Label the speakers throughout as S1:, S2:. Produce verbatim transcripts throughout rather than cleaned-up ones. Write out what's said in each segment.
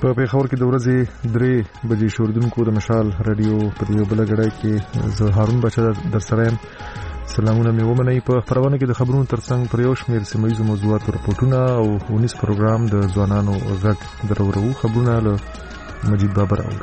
S1: په پیښور کې د ورځې درې بجې شوردونکو د مشال رادیو په یو بل غړای کې زه هارون بچا در سره یم. سلامونه مې ومنئ. په خبرونه کې د خبرونو ترڅنګ پر یو شمېر سیمه ییزو موضوعاتو رپورټونه او ونیس پروګرام د ځوانانو غږ درورو. خبرونه له مجید بابر اورو.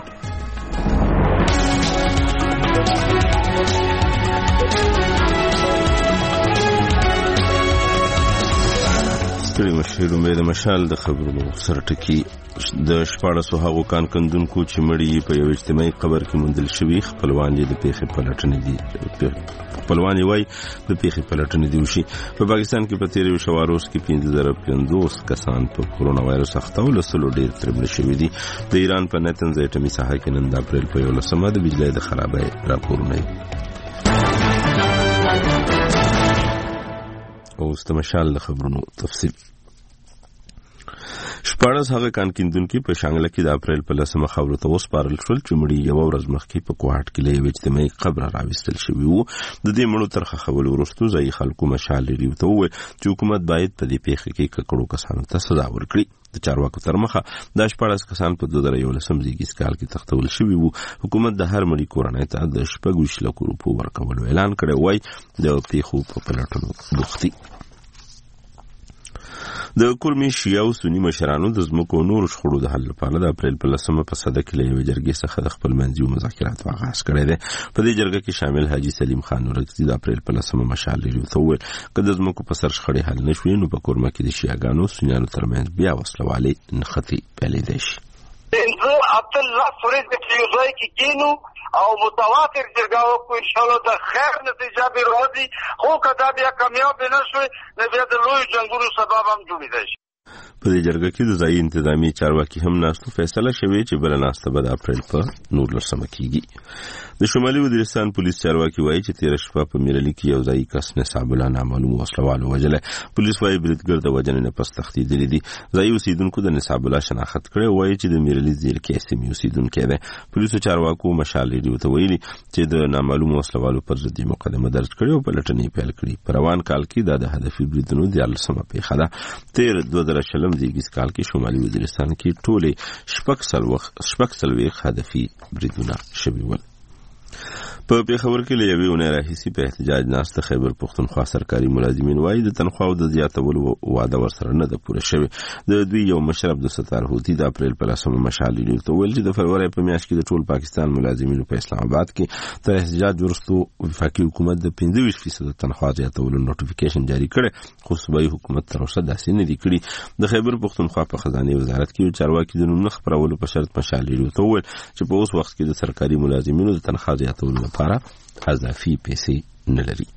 S2: ستړي مشهور مې د مشال د خبرونو سره ټکی د شپاړسو هغو کان کندونکو چې مړي په یو اجتماعي قبر کې موندل شوي خپلوان یې د پیښې پلټنې دي خپلوان یې وایي د پیښې پلټنې دي وشي. په پاکستان کې په تېر یو شواروز کې پنځه زره پنځوس کسان په کرونا وایرس اخته او له سلو ډېر ترې مړه شوي دي. د ایران په نتنز اټمي ساحه کې نن د اپریل په یولسمه د بجلۍ د خرابۍ راپورونه اوس د مشال د خبرونو تفصیل. شپاړس هغه کان کیندونکي په شانګله کې د اپریل په لسمه خاورو ته وسپارل شول چې مړي یو ورځ مخکې په کوهاټ کې له یو اجتماعي قبر راوستل شوي وو. د دې مړو تر ښخولو وروسته ځایي خلکو مشال لري ته وویل چې حکومت باید په دې پیښه کې ککړو کسانو ته سزا ورکړي. د چارواکو تر مخه دا شپاړس کسان په دوه زره یولسم زیږیز کال کې تختول شوي وو. حکومت د هر مړي کورنۍ ته د شپږ ویشت لکو روپو ورکولو اعلان کړی وای. د پیښو په پلټنو بوختي. د کورمي شیعه او سني مشرانو د ځمکو نور شخړو د حل لپاره د اپریل په لسمه په صده کې له یوې جرګې څخه د خپلمنځي مذاکراتو آغاز کړی دی. په دې جرګه کې شامل حاجي سلیم خان نورکزي د اپریل په لسمه مشال لري ته وویل که د ځمکو په سر شخړې حل نه شوې نو په کورمه کې د شیعهګانو سنیانو ترمنځ بیا وسلوالې نښتې پیلېدی شي.
S3: زه عبدالله فرید په یو ځای کې کینو او متواتر جرګه وکړو انشاءالله د خیر نتیجه به راځي. خو که دا بیا کامیاب نه شوی نو بیا د لویو جنګونو سبب هم جوړېدی شي.
S2: په دې جرګه کې د ځایي انتظامي چارواکي هم ناستو. فیصله شوې چې بله ناسته به د اپریل په نولسمه کېږي. د شمالي وزیرستان پولیس چارواکي وایي چې تېره شپه په میرلي کې یو ځایي کس نصاب الله نامعلومو وسلوالو وژلی. پولیس وایي بریدګر د وژنې نه پس تښتېدلي دي. ځایي اوسېدونکو د نصاب الله شناخت کړی وایي چې د میرلي زیرکې سیمې اوسېدونکی دی. پولیسو چارواکو مشال ریډیو ته ویلي چې د نامعلومو وسلوالو پر ضد مقدمه درج کړې او پلټنې یې پیل کړي. په روان کال کې دا د هدفي بریدونو دیارلسمه پیښه ده. تېر دوه زره شلم زیږیز کال کې شمالي وزیرستان کې ټولې شپږ څلوېښت هدفي بریدونه شوي ول. په پیښور کې له یوې اونۍ راهیسې په احتجاج ناسته خیبر پښتونخوا سرکاري ملازمین وایي د تنخواو د زیاتولو وعده ورسره نه ده پوره شوې. د دوی یو مشر عبدالستار هوتي د اپریل په لسمه مشال لري ته ویل چې د فروری په میاشت کې د ټول پاکستان ملازمینو په اسلام آباد کې تر احتجاج وروسته وفاقي حکومت د پنځه ویشت فیصد تنخوا زیاتولو نوټیفیکیشن جاری کړی خو صوبایي حکومت تر اوسه داسې نه دي کړي. د خیبر پښتونخوا په خزانه وزارت کې یو چارواکي د نوم نه خپرولو په شرط مشال لري ته ویل چې په اوس وخت کې د سرکاري ملازمینو د تنخوا زیاتولو لپاره اضافي پیسې نه لري.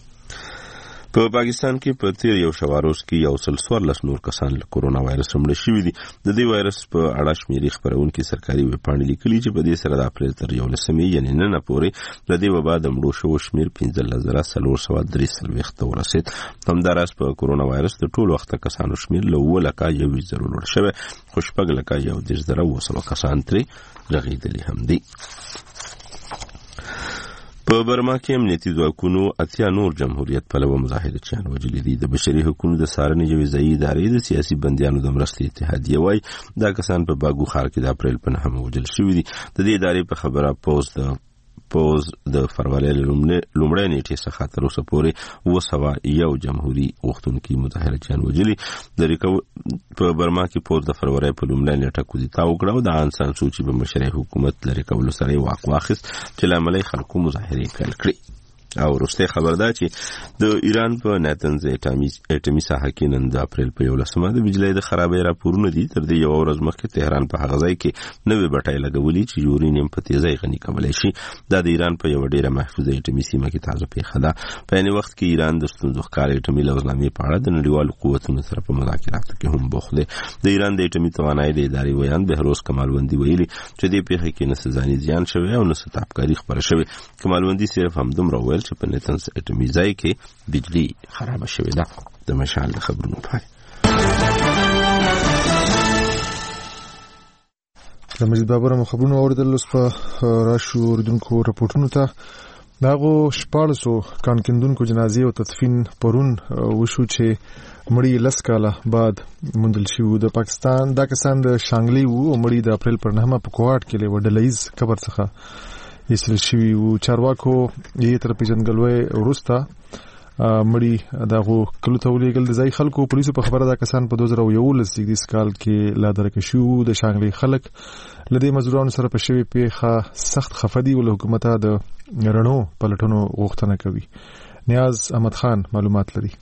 S2: په پاکستان کې په تیر یو شواروز کې یو سل څوارلس نور کسان له کرونا وایرس مړه شوي دي. د دې وایرس په اړه شمیرې خپرونکي سرکاري ویبپاڼې لیکلي چې په دې سره د اپریل تر یولسمې یعنې نن پورې د دې وبا د مړو شوو شمېر پنځلس زره څلور سوه درې څلوېښت ته ورسېد. همداراز په کرونا وایرس د ټولو وخته کسانو شمېر له اووه لکه یو ویشت زرو لوړ شوی خو شپږ لکه یو دېرش زره اووه سوه کسان ترې رغېدلي هم دي. په برما کې امنیتي ځواکونو اتیا نور جمهوریت پلوه مظاهرچیان وژلي دي. د بشري حقوقو د څارنې یوې ځایي ادارې د سیاسي بندیانو د مرستې اتحادیه وایي دا کسان په باګو ښار کې د اپریل په نهمه وژل شوي دي. د دې ادارې په خبره پوز د پوز د فروری لومړۍ نیټې څخه تر اوسه پورې اوه سوه یو جمهوري غوښتونکي مظاهرچیان وژلي. په برما کې پوز د فروری په لومړۍ نیټه کودتا وکړه او د آن سان سوچي په مشرۍ حکومت لرې کولو سره یې واک واخیست چې له امله یې خلکو مظاهرې پیل کړې. او وروستی خبر دا چې د ایران په نتنز اټمي ساحه کې نن د اپریل په یولسمه د بجلۍ د خرابۍ راپورونه دي. تر دې یوه ورځ مخکې تهران په هغه ځای کې نوې بټۍ لګولي چې یورینیم په تیزۍ غني کولی شي. دا د ایران په یوه ډېره محفوظه اټمي سیمه کې تازه پیښه ده. په عین وخت کې ایران د ستونزو ښکار اټمي لوزنامې په اړه د نړیوالو قوتونو سره په مذاکراتو کې هم بوخت دی. د ایران د اټمي توانایي د ادارې ویان بهروز کمالوندي ویلي چې دې پیښه کې نه څه ځاني زیان شوی او نه څه تابکاري خپره شوې. کمالوندي صرف همدومره ویل چې په نتنز اټمي ځای کې بجلی خرابه شوې ده. د مشال د خبرونو پای.
S1: د مجید بابر مو خبرونه اوریدل. اوس په راشو اوریدونکو رپورټونو ته. دغه شپاړسو کان کیندونکو جنازې او تدفین پرون وشو چې مړی لس کاله بعد موندل شوی. د پاکستان دا کسان د شانګلي وو او مړی د اپریل پر نهمه په کوهاټ کې له ډلایز قبر څخه ایستل شوی وو. چارواکو یې تر پیژندګلوي ورسته مړی دغه کلو ته ولېږل. د ځای خلکو پولیسو په خبره دا کسان په دوه زره یولس کال کې لا درکه شو. د شانګلي خلک لدې مزدورانو سره په شوی پیښه سخت خفدي ول حکومت د رڼو پلټونو غوښتنه کوي. نیاز احمد خان معلومات لري.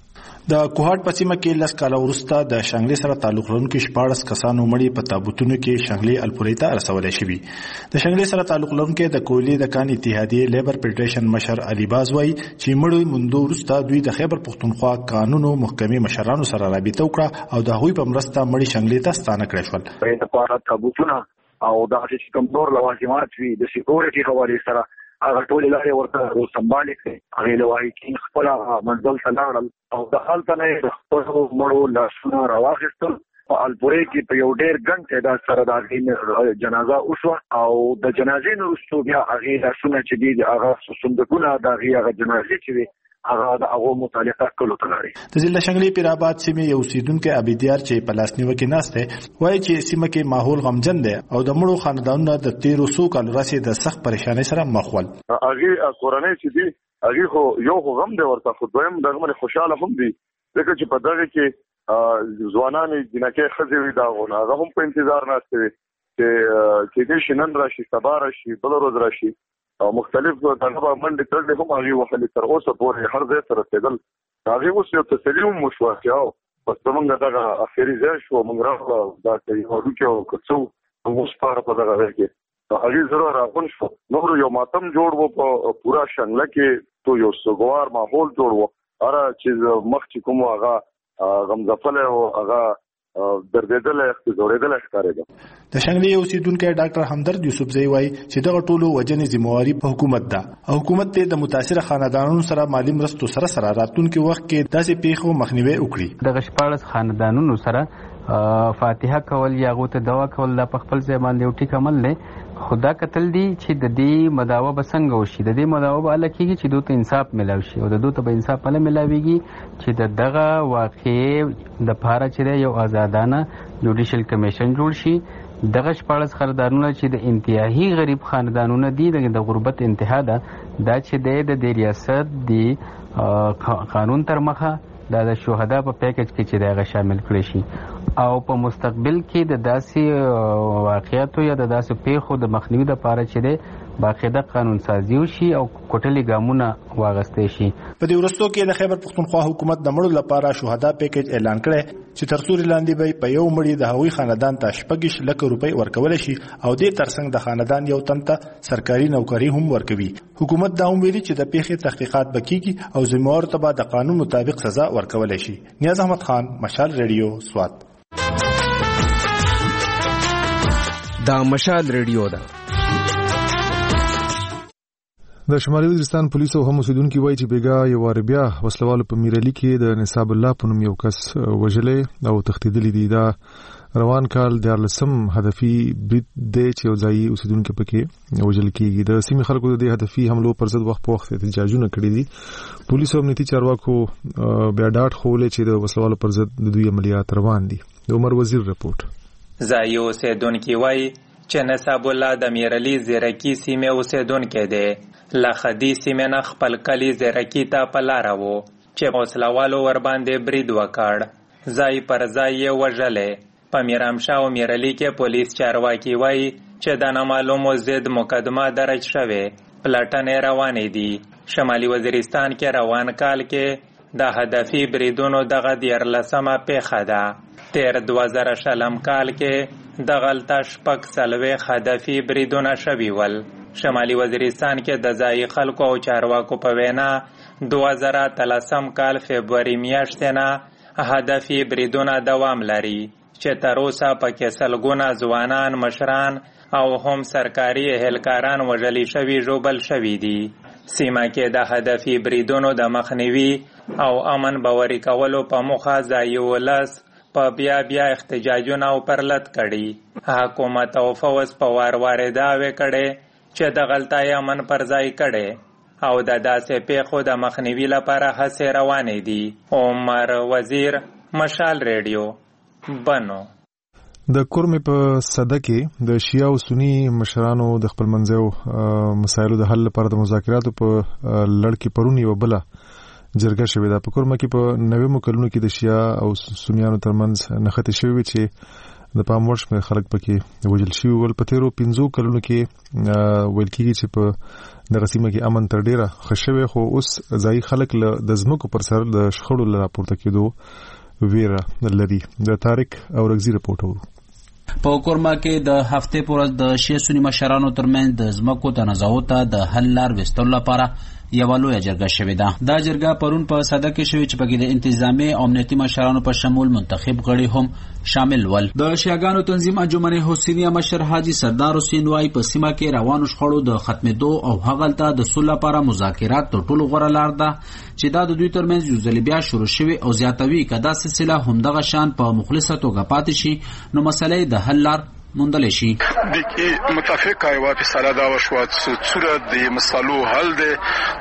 S4: د کوهاټ په سیمه کې لس کاله وروسته د شانګلي سره تعلق لرونکي شپاړس کسانو مړي په تابوتونو کې شانګلي الپورې ته رسولای شوي. د شانګلي سره تعلق لرونکي د کویلي د کان اتحادیې لیبر فدریشن مشر علي باز وایي چې مړي موندو وروسته دوی د خیبر پختونخوا قانونو محکمې مشرانو سره رابطه وکړه او د هغوی په مرسته مړي شانګلي ته ستانه کړل شول.
S3: په پاره تابوتونه او د چې کوم نور لوازمات وي د سکیورټي حواله سره هغه ټول لارې ورته سمبالې کړي. هغه لوایي چې خپل منزل ته لاړل او د حالت نه د خپل مړو لاسونه راواخیستل. په الپورې کې په یو ډېر ګڼ تعداد سره د هغې جنازه وشوه او د جنازې نه وروسته بیا هغې لاسونه چې دي هغه صندوقونه د هغې هغه جنازې چې وي هغه د هغو متعلقه کلو ته لاړې.
S4: د ضلع شانګلي پیرآباد سیمې یو اوسېدونکی عبیدیار چې په لاس نیوکې ناست دی وایي چې سیمه کې ماحول غمجن دی او د مړو خاندانونه د تیرو څو کالو راهیسې د سخت پریشانۍ سره مخ ول.
S5: هغې کورنۍ چې دي هغې خو یو خو غم دی ورته، خو دویم دغه باندې خوشحاله هم دي ځکه چې په دغه کې ځوانانې جنکۍ ښځې وي د هغو نه هغه هم په انتظار ناستې وي چې کېدای شي نن راشي سبا راشي بله ورځ راشي او مختلف دغه به منډې تړلې هم هغې وهلې تر اوسه پورې هر ځای ته رسېدل. هغې اوس یو تسلي هم وشوه چې او بس زمونږ دغه اخري ځای شو موږ راغله دا یو هډوکي او که څه موږ وسپاره په دغه ځای کې هغې زړه راغون شو. نور یو ماتم جوړ و په پوره شانګله کې تو یو سوګوار ماحول جوړ و. هره چې مخ چې کوم هغه غمزفلی او هغه دردېدلی ځورېدلی ښکارېده.
S4: د شانګلي اوسېدونکی ډاکټر همدرد یوسفزی وایي چې دغه ټولو وجنې ذمواري په حکومت ده او حکومت ته د متاثره خاندانونو سره مالي مرستو سره سره راتلونکي وخت کې داسې پیښو مخنیوي وکړي.
S6: دغه شپاړس خاندانونو سره فاتحه کول یا هغو ته دوا کول دا په خپل ځای باندې یو ټیک عمل دی، خو دا کتل دي چې د دې مداوه به څنګه وشي. د دې مداوه به هله کېږي چې دوی ته انصاف میلاو شي او د دوی ته به انصاف هله میلاویږي چې د دغه واقعې دپاره چې دی یو آزادانه جوډیشل کمیشن جوړ شي. دغه شپاړس خاندانونه چې د انتهایی غریب خاندانونه دي د غربت انتها ده دا چې دی د دې ریاست د قانون تر مخه دا د شهدا په پیکج کې چې دغه شامل کړي شي او په مستقبل کې د داسې واقعیتو یا د داسې پیښو د مخنیوي لپاره چې دی باقاعده قانون سازي وشي او کوټلي ګامونه واغستې شي.
S4: په دې وروستو کې د خیبر پختونخوا حکومت د مړو لپاره شهدا پیکج اعلان کړی چې تر سوري لاندې به په یو مړي د هغوی خاندان ته شپږ لکه روپۍ ورکولی شي او دې ترڅنګ د خاندان یو تن ته سرکاري نوکري هم ورکوي. حکومت دا هم ویلي چې د پیښې تحقیقات به کیږي او ذمهوارو ته به د قانون مطابق سزا ورکولی شي. نیاز احمد خان، مشال ریډیو، سوات.
S7: دا مشال ریډیو ده.
S1: د شمالي وزیرستان پولیسو هم اوسیدونکي وایي چې بیګا یو وار بیا وسلوالو په میرالي کې د نصاب الله په نوم یو کس وژلی او تښتېدلی دی. دا روان کال دیارلسم هدفي برید دی چې یو ځایي اوسیدونکي پکې وژل کېږي. د سیمې خلکو د دې هدفي حملو پر ضد وخت په وخت احتجاجونه کړي دي. پولیسو او امنیتي چارواکو بیا ډاډ ښوولی چې د وسلوالو پر ضد د دوی عملیات روان دي. د عمر وزیر رپورټ.
S8: ځایي اوسیدونکي وایي چې نصاب الله د میرالي زیرکي سیمې اوسیدونکی دی. له خدي سیمې نه خپل کلي زیرکي ته په لاره و چې وسلوالو ورباندې برید وکړ. ځای پر ځای یې وژلی. په میرامشاه او میرالي کې پولیس چارواکي وایي چې د نامعلومو ضد مقدمه درج شوې. پلټنې روانې دي. شمالي وزیرستان کې روان کال کې د هدفي بریدونو دغه دیارلسمه پیښه ده. تیر دوه زره شلم کال کې دغلته شپږ څلوېښت هدفي بریدونه شوي ول. شمالي وزیرستان کې د ځایي خلکو او چارواکو په وینا دوه زره اتلسم کال فبروري میاشتې نه هدفي بریدونه دوام لري چې تر اوسه پکې سلګونه ځوانان، مشران او هم سرکاري اهلکاران وژلي شوي ژوبل شوي دي. سیمه کې د هدفي بریدونو د مخنیوي او امن باوري کولو په موخه ځایي ولس په بیا بیا احتجاجونه او پرلت کړي. حکومت او فوز په وار وار دعوې کړي چې د غلطۍ امن پر ځای کړي او د داسې پیښو د مخنیوي لپاره هڅې روانې دي. عمر وزیر، مشال ریډیو، بنو.
S1: د کورمې په صده کې د شیعه او سنی مشرانو د خپل منځو مسایلو د حل لپاره د مذاکراتو په لړ کې پرون یو بل جرګه شوې ده. په کورمه کې په نوي کلونو کې د شیعه او سنیانو ترمنځ نښتې شوې چې د پام وړ شمېر خلک پکې وژل شوي ول. په تیرو پنځو کلونو کې ویل کېږي چې په دغه سیمه کې امن تر ډیره ښه شوی، خو اوس ځایي خلک د ځمکو پر سر د شخړو له راپورته کېدو ویره لري. د طارق اورګزي رپورټ اورو.
S9: په کورما کې د هفته پورز د شیعه سنی مشرانو ترمنځ د ځمکو تنازعات د حل لار وستلو لپاره یو لویه جرګه شوې ده. دا جرګه پرون په صده کې شوې چې پکې د انتظامی او امنیتي مشرانو په شمول منتخب غړي هم شامل ول. د شیعاګانو تنظیم انجمن حسینیه مشر حاجی سردار حسین وای په سیمه کې روانو شخړو د ختمېدو او هغلته د صلح لپاره مذاکرات د ټولو غوړه لار ده چې دا د دوی ترمنځ یو ځل بیا شروع شوي او زیاتوي کدا سلسله همدغه شان په مخلصه توګه پاتې شي نو مسلې د حل لار مندل شي.
S10: د کی متفق ایوا په سالا دا وشوات صورت د مسالو حل ده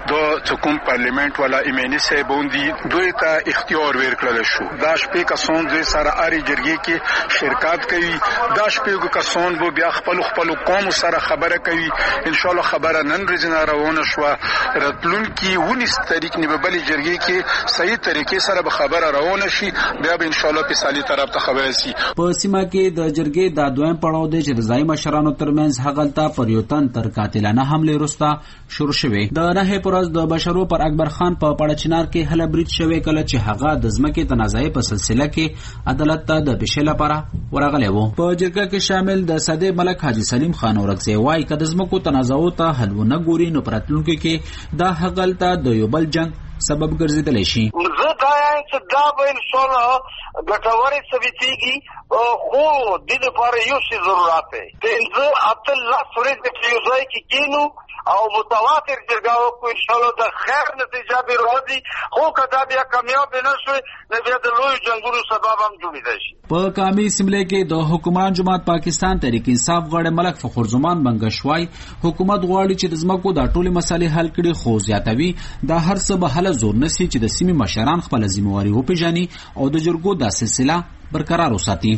S10: د حکومت پارلیمنت ولا ایمنی سه بوندي دوی ته اختیار ورکړل شو. دا شپې کسان د سره اړي جرګې کې شرکت کوي. دا شپې کسان به بیا خپل خپل قوم سره خبره کوي. ان شاء الله خبره نن ورځ روانه شو. راتلون کې ونیس تاریخ نه بلې جرګې کې صحیح طریقې سره به خبره روانه شي. بیا به ان شاء الله په سالي طرف ته خبره شي.
S9: په سیمه کې د جرګې د دویم پړاو دی چې د ځای مشرانو ترمنځ هغلته پر یو تن تر قاتلانه حمله وروسته شروع شوه. د نه پرز د بشرو پر اکبر خان په پړچنار کې هله برید شوه کله چې هغه د ځمکې تنازعې په سلسله کې عدالت ته د بشل لپاره ورغلی وو. په جرګه کې شامل د صدې ملک حاجی سلیم خان اورکزی وای کله د ځمکو تنازعو ته حل ونه ګوري نو پراتلونکو کې دا هغلته د یو بل جنگ سبب ګرځیدلی شي.
S3: زه دا یم چې دا به ان شاء الله ګټورې ثابتېږي، خو د دې لپاره یو شی ضرورت دی. پنځه اته لس ورځې چې یو ځای کې کېنو او متواتر جرګه وکړو ان شاء الله د خیر نتیجه به راځي. خو که دا بیا کامیاب نه شوي نو بیا د لویو جنګونو سبب هم جوړېدای شي.
S9: په کامي سیملې کې د حکومت جماعت پاکستان تحریک انصاف غړی ملک فخر زمان بنګشوای حکومت غواړي چې د ځمکو د ټولې مسلې حل کړي، خو زیاتوي دا هر څه به حل زور نسی چې د سیمې مشران خپل ذمہواری وپیژني او د جرګو د سلسله برقرار وساتي.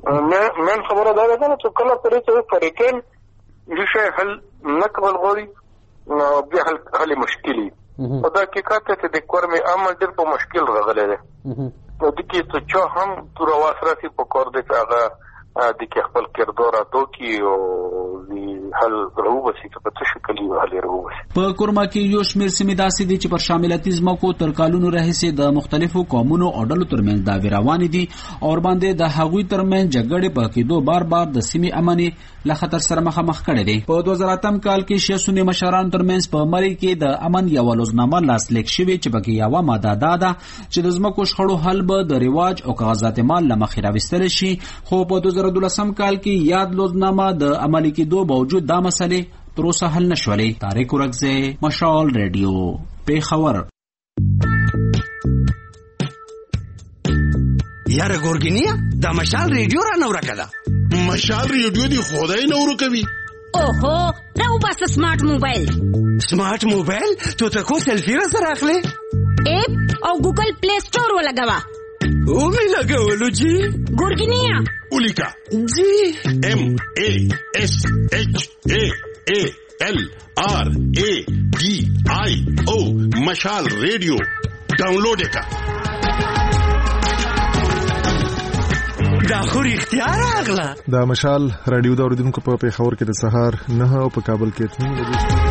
S11: من خبره دا ده چې کله پرې چې فریقین دغه حل نقبل غوړي نو بیا حل مشکلی او دا حقیقت ته د کورمې عمل ډېر په مشکل راغلی دی. نو د کې څه چا هم تور واسرتي په کور دی چې هغه د کې خپل کردار ادا کی او د حل روبسي په څه شکل یو حل روبسي.
S9: په کورما کې یو شمېر سیمې داسې دي چې پر شاملتي ځمکو تر کالونو راهیسې د مختلفو قومونو او ډلو ترمنځ دعوې روانې دي او باندې د هغوی ترمنځ جګړې په کېدو بار بار د سیمې امني له خطر سره مخامخ کړي دي. په دوه زره اتم کال کې شیعه سنی مشرانو ترمنځ په مری کې د امن یو لوزنامه لاسلیک شوې چې پکې یو ماده دا ده چې د ځمکو شخړو حل به د رواج او کاغذات مال لمخې راوستل شي. خو په دوه زره دولسم کال کې یاد لوزنامه د عملي کېدو باوجود دا مسلې تر اوسه حل نشولې. طارق اورکزی، مشال ریډیو، پیښور.
S7: یاره ګورګینیا دا مشال ریډیو را نو راکړه.
S12: مشال ریډیو دی خدای نو ورکوي.
S13: اوهو راو بس سمارټ موبایل.
S7: سمارټ موبایل ته ته کو سلفي را سره اخلي؟
S13: اپ او ګوګل پلی سٹور ولګوا.
S7: او می لګولو جی
S13: ګورګینیا
S12: ولیکا
S7: جی
S12: ام ا اس اچ ا ا ال آر ا ډي آی او مشال ریډیو ډاونلوډ وکړه.
S7: دا خو اختیار اغلا.
S1: دا مشال رادیو دا اوریدونکو په پیښور کې د سهار نه او په کابل کې اته بجې.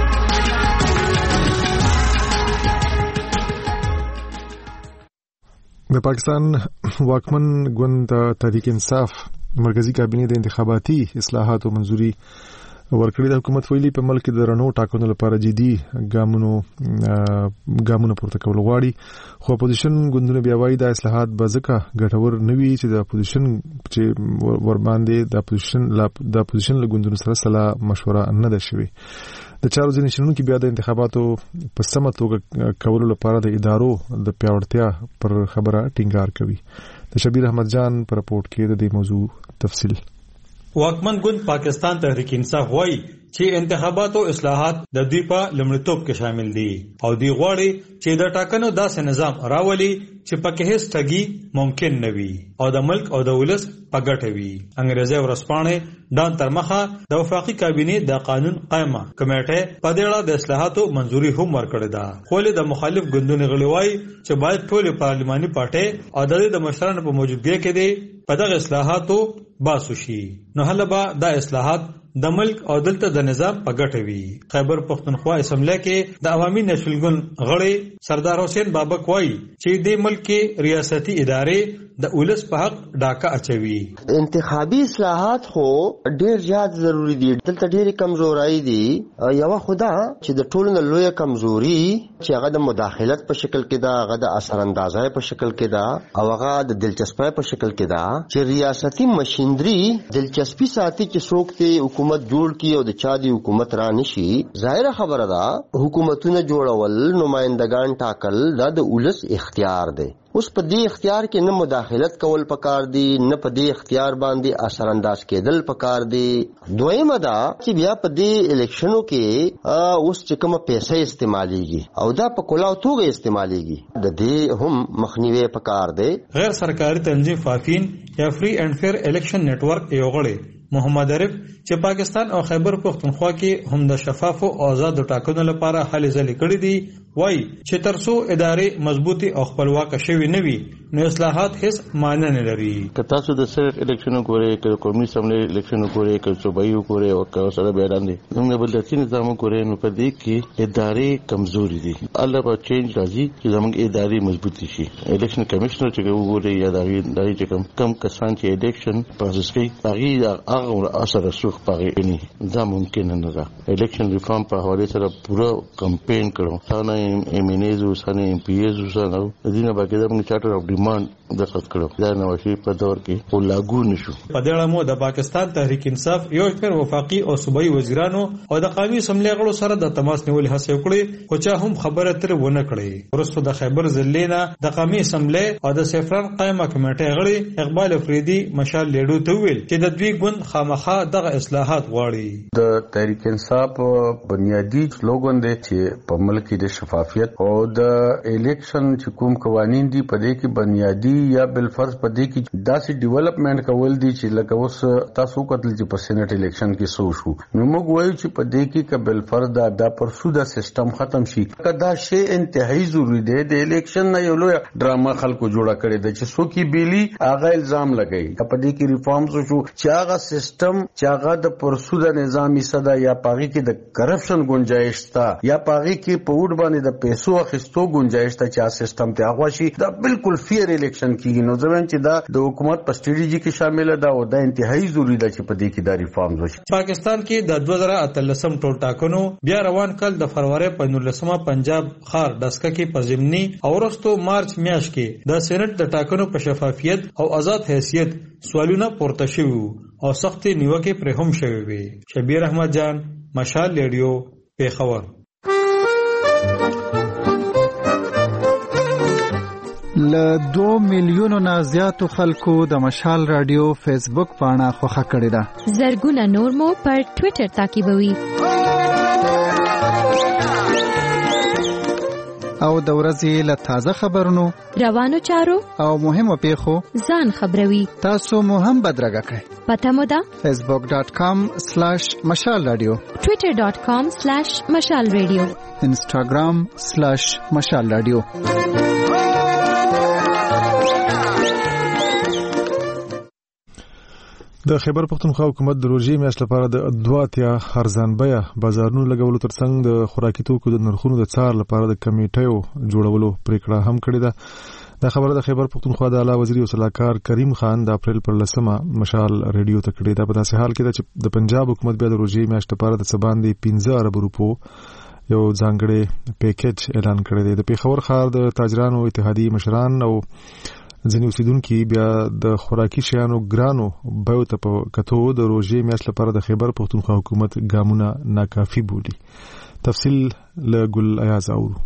S1: د پاکستان واکمن ګوند تحریک انصاف مرکزی کابینه د انتخاباتي اصلاحاتو منځوري ورکړې. د حکومت ویلي په ملک د رڼو ټاکنو لپاره جدي ګامونو ګامونه پورته کول غواړي، خو اپوزیشن ګوندونه بیا وایي دا اصلاحات به ځکه ګټور نه وي چې د اپوزیشن چې ور باندې د اپوزیشن د اپوزیشن له ګوندونو سره سلا مشوره نه ده شوې. د چارو ځینې شنونکي بیا د انتخاباتو په سمه توګه کولو لپاره د ادارو د پیاوړتیا پر خبره ټینګار کوي. د شبیر احمد جان پر رپورټ کې د دې موضوع تفصیل.
S14: واکمن ګوند پاکستان تحریک انصاف وایي چې انتخاباتو اصلاحات د دوی په لومړیتوب کې شامل دي او دوی غواړي چې د ټاکنو داسې نظام راولي چې پکې هیڅ ټګي ممکن نه وي او د ملک او د ولس په ګټه وي. انګریزي ورځپاڼې ډان تر مخه د وفاقي کابینې د قانون قائمه کمیټه په دې اړه د اصلاحاتو منځوري هم ورکړې ده، خو د مخالف ګوندونو غړي وایي چې باید ټول پارلماني پارټي او د مشرانو په موجودګۍ کې دي په دغه اصلاحاتو باسو شي، نو هله به دا اصلاحات د ملک او دلته د نظام په ګټه وي. خیبر پختونخوا اسمبلی کې د عوامي نشل ګوند غړي سردار حسین بابک وایي چې د ملک کې ریاستي ادارې د ولس په حق ډاکه اچوي.
S15: انتخابي اصلاحات خو ډیر زیات ضروری دي، دلته ډیره کمزوري دي. یو خدا چې د ټولو لویه کمزوري چې هغه د مداخلت په شکل کې ده، هغه د اثر اندازۍ په شکل کې ده او هغه د دلچسپۍ په شکل کې ده چې ریاستي مشینری دلچسپي ساتي چې څوک ته حکومت جوړ کی او د چا دی حکومت را نشي. ظاهره خبره ده حکومتونه جوړول، نمائندگان ټاکل دا د ولس اختیار دی. اوس په دې اختیار کې نه مداخلت کول پکار دي، نه په دې اختیار باندې اثر انداز کېدل پکار دي. دویمه دا چې بیا په دې الیکشنو کې اوس چې کومه پیسې استعماليږي او دا په کلاو توګه استعماليږي، د دې هم مخنیوي پکار دی.
S14: غیر سرکاري تنظیم فافین یا فری اینڈ فیر الیکشن نیټ ورک یو غړی محمد عارف چې پاکستان او خیبر پختونخوا کې هم د شفاف او آزاد ټاکنو لپاره هلې ځلې کړې دي، وایي چې ترڅو ادارې مضبوطي او خپلواک شوي نه وي نو اصلاحات هیڅ معنی نه لري.
S16: که تاسو د سرټ الیکشن وګورئ، که قومي اسمبلی الیکشن وګورئ، که صوبایي وګورئ او که سره بیان دي موږ بل داسې نظام وګورئ نو په دې کې ادارې کمزوري دي. الله به چینج راځي چې زموږ ادارې مضبوطي شي. الیکشن کمشنر چې وګورئ یا دغه چې کم کم کسان چې الیکشن پروسس کوي هغه هغه اثر رسوخ پاره نه دا ممکن نه ده. الیکشن ریفارم په حواله سره پورا کمپاین کړو، ثانه ایمینیزو ثانه ام پی ایزو ثانه د دینه باقي د چارټر اف ډیماند د خط کړو دا نوشي په دور کې او لاګو نشو.
S14: په دې اړه مو د پاکستان تحریک انصاف یو شمېر وفاقي او صوبایي وزیرانو او د قومي اسمبلی غړو سره د تماس نیول هڅه وکړي، خو چا هم خبره تر ونه کړې. ورسره د خیبر ضلعینا د قومي اسمبلی او د سیفران قائمه کمیټه غړي اقبال افریدي مشال لیډو ته ویل چې د دوی ګوند خامخا دغه اصلاحات غواړي.
S17: د تحریک انصاف بنیادی سلوګن دی چې په ملک کې د شفافیت او د الیکشن چې کوم قوانین دي په دې کې بنیادی یا بل فرض په دې کې داسې ډیولپمنٹ کول دي چې لکه اوس تاسو کتل چې په سېنات الیکشن کې سو شو نو موږ وایو چې په دې کې قبل فرض دا د پرسوده سیستم ختم شي. کدا شی انتهایی ضروری دی. د الیکشن نه یو لوی ډراما خلکو جوړه کړی دی چې سو کې بیلی هغه الزام لګی په دې کې ریفارمز شو چې هغه سیستم چې هغه د پرسوده نظامی صدا یا پاغي کې د کرپشن گنجائش تا یا پاغي کې په وډ باندې د پیسو اخیستو گنجائش تا چې سیستم ته هغه شي دا بالکل فیر الیکشن کیږي. نو ځوان چې دا د حکومت په سټریټجی کې شامل ده او دا انتهایی ضروری ده چې په دې کې دا ریفارمز وشي.
S14: پاکستان کې د دوه زره اتلسم ټول ټاکنو بیا روان کال د فروری په نولسمه پنجاب خار دسکه کې په ضمني او وروسته مارچ میاشت کې د سېنات د ټاکنو په شفافیت او آزاد حیثیت سوالونه پورته شوي او سختي نیوکه پر هم شوي وي. شبیر احمد جان، مشال ریډیو، پیښور.
S18: ل دو میلیونو نه زیاتو خلکو د مشال رادیو فیسبوک پاڼه خوښه کړې ده.
S19: زرګونه نور مو پر ټوئیټر تعقیبوي
S18: او د ورځې له تازه خبرونو،
S19: روانو چارو
S18: او مهمو پیښو
S19: ځان خبروي.
S18: تاسو مو هم بدرګه کړئ.
S19: پته مو ده
S18: فیسبوک ډاٹ کام سلیش مشال رادیو،
S19: ټوئیټر ډاٹ کام سلیش مشال رادیو،
S18: انسټاګرام سلیش مشال رادیو.
S1: د خیبر پختونخوا حکومت د روژې میاشت لپاره د دوه اتیا ارزان بیه بازارونو لګولو ترڅنګ د خوراکي توکو د نرخونو د څار لپاره د کمیټیو جوړولو پریکړه هم کړې ده. دا خبره د خیبر پختونخوا د اعلی وزیر او صلاحکار کریم خان د اپریل پر لسمه مشال ریډیو ته کړې ده. په داسې حال کې ده چې د پنجاب حکومت بیا د روژې میاشت لپاره د سباندې پنځه ارب روپو یو ځانګړی پیکیج اعلان کړی دی. د پیښور ښار د تاجرانو اتحادیې مشران او ځینې اوسیدونکي بیا د خوراکي شیانو ګرانو بیو ته په کتو د روژې میاشت لپاره د خیبر پختونخوا حکومت ګامونه ناکافي بولي. تفصیل له ګل ایاز اورو.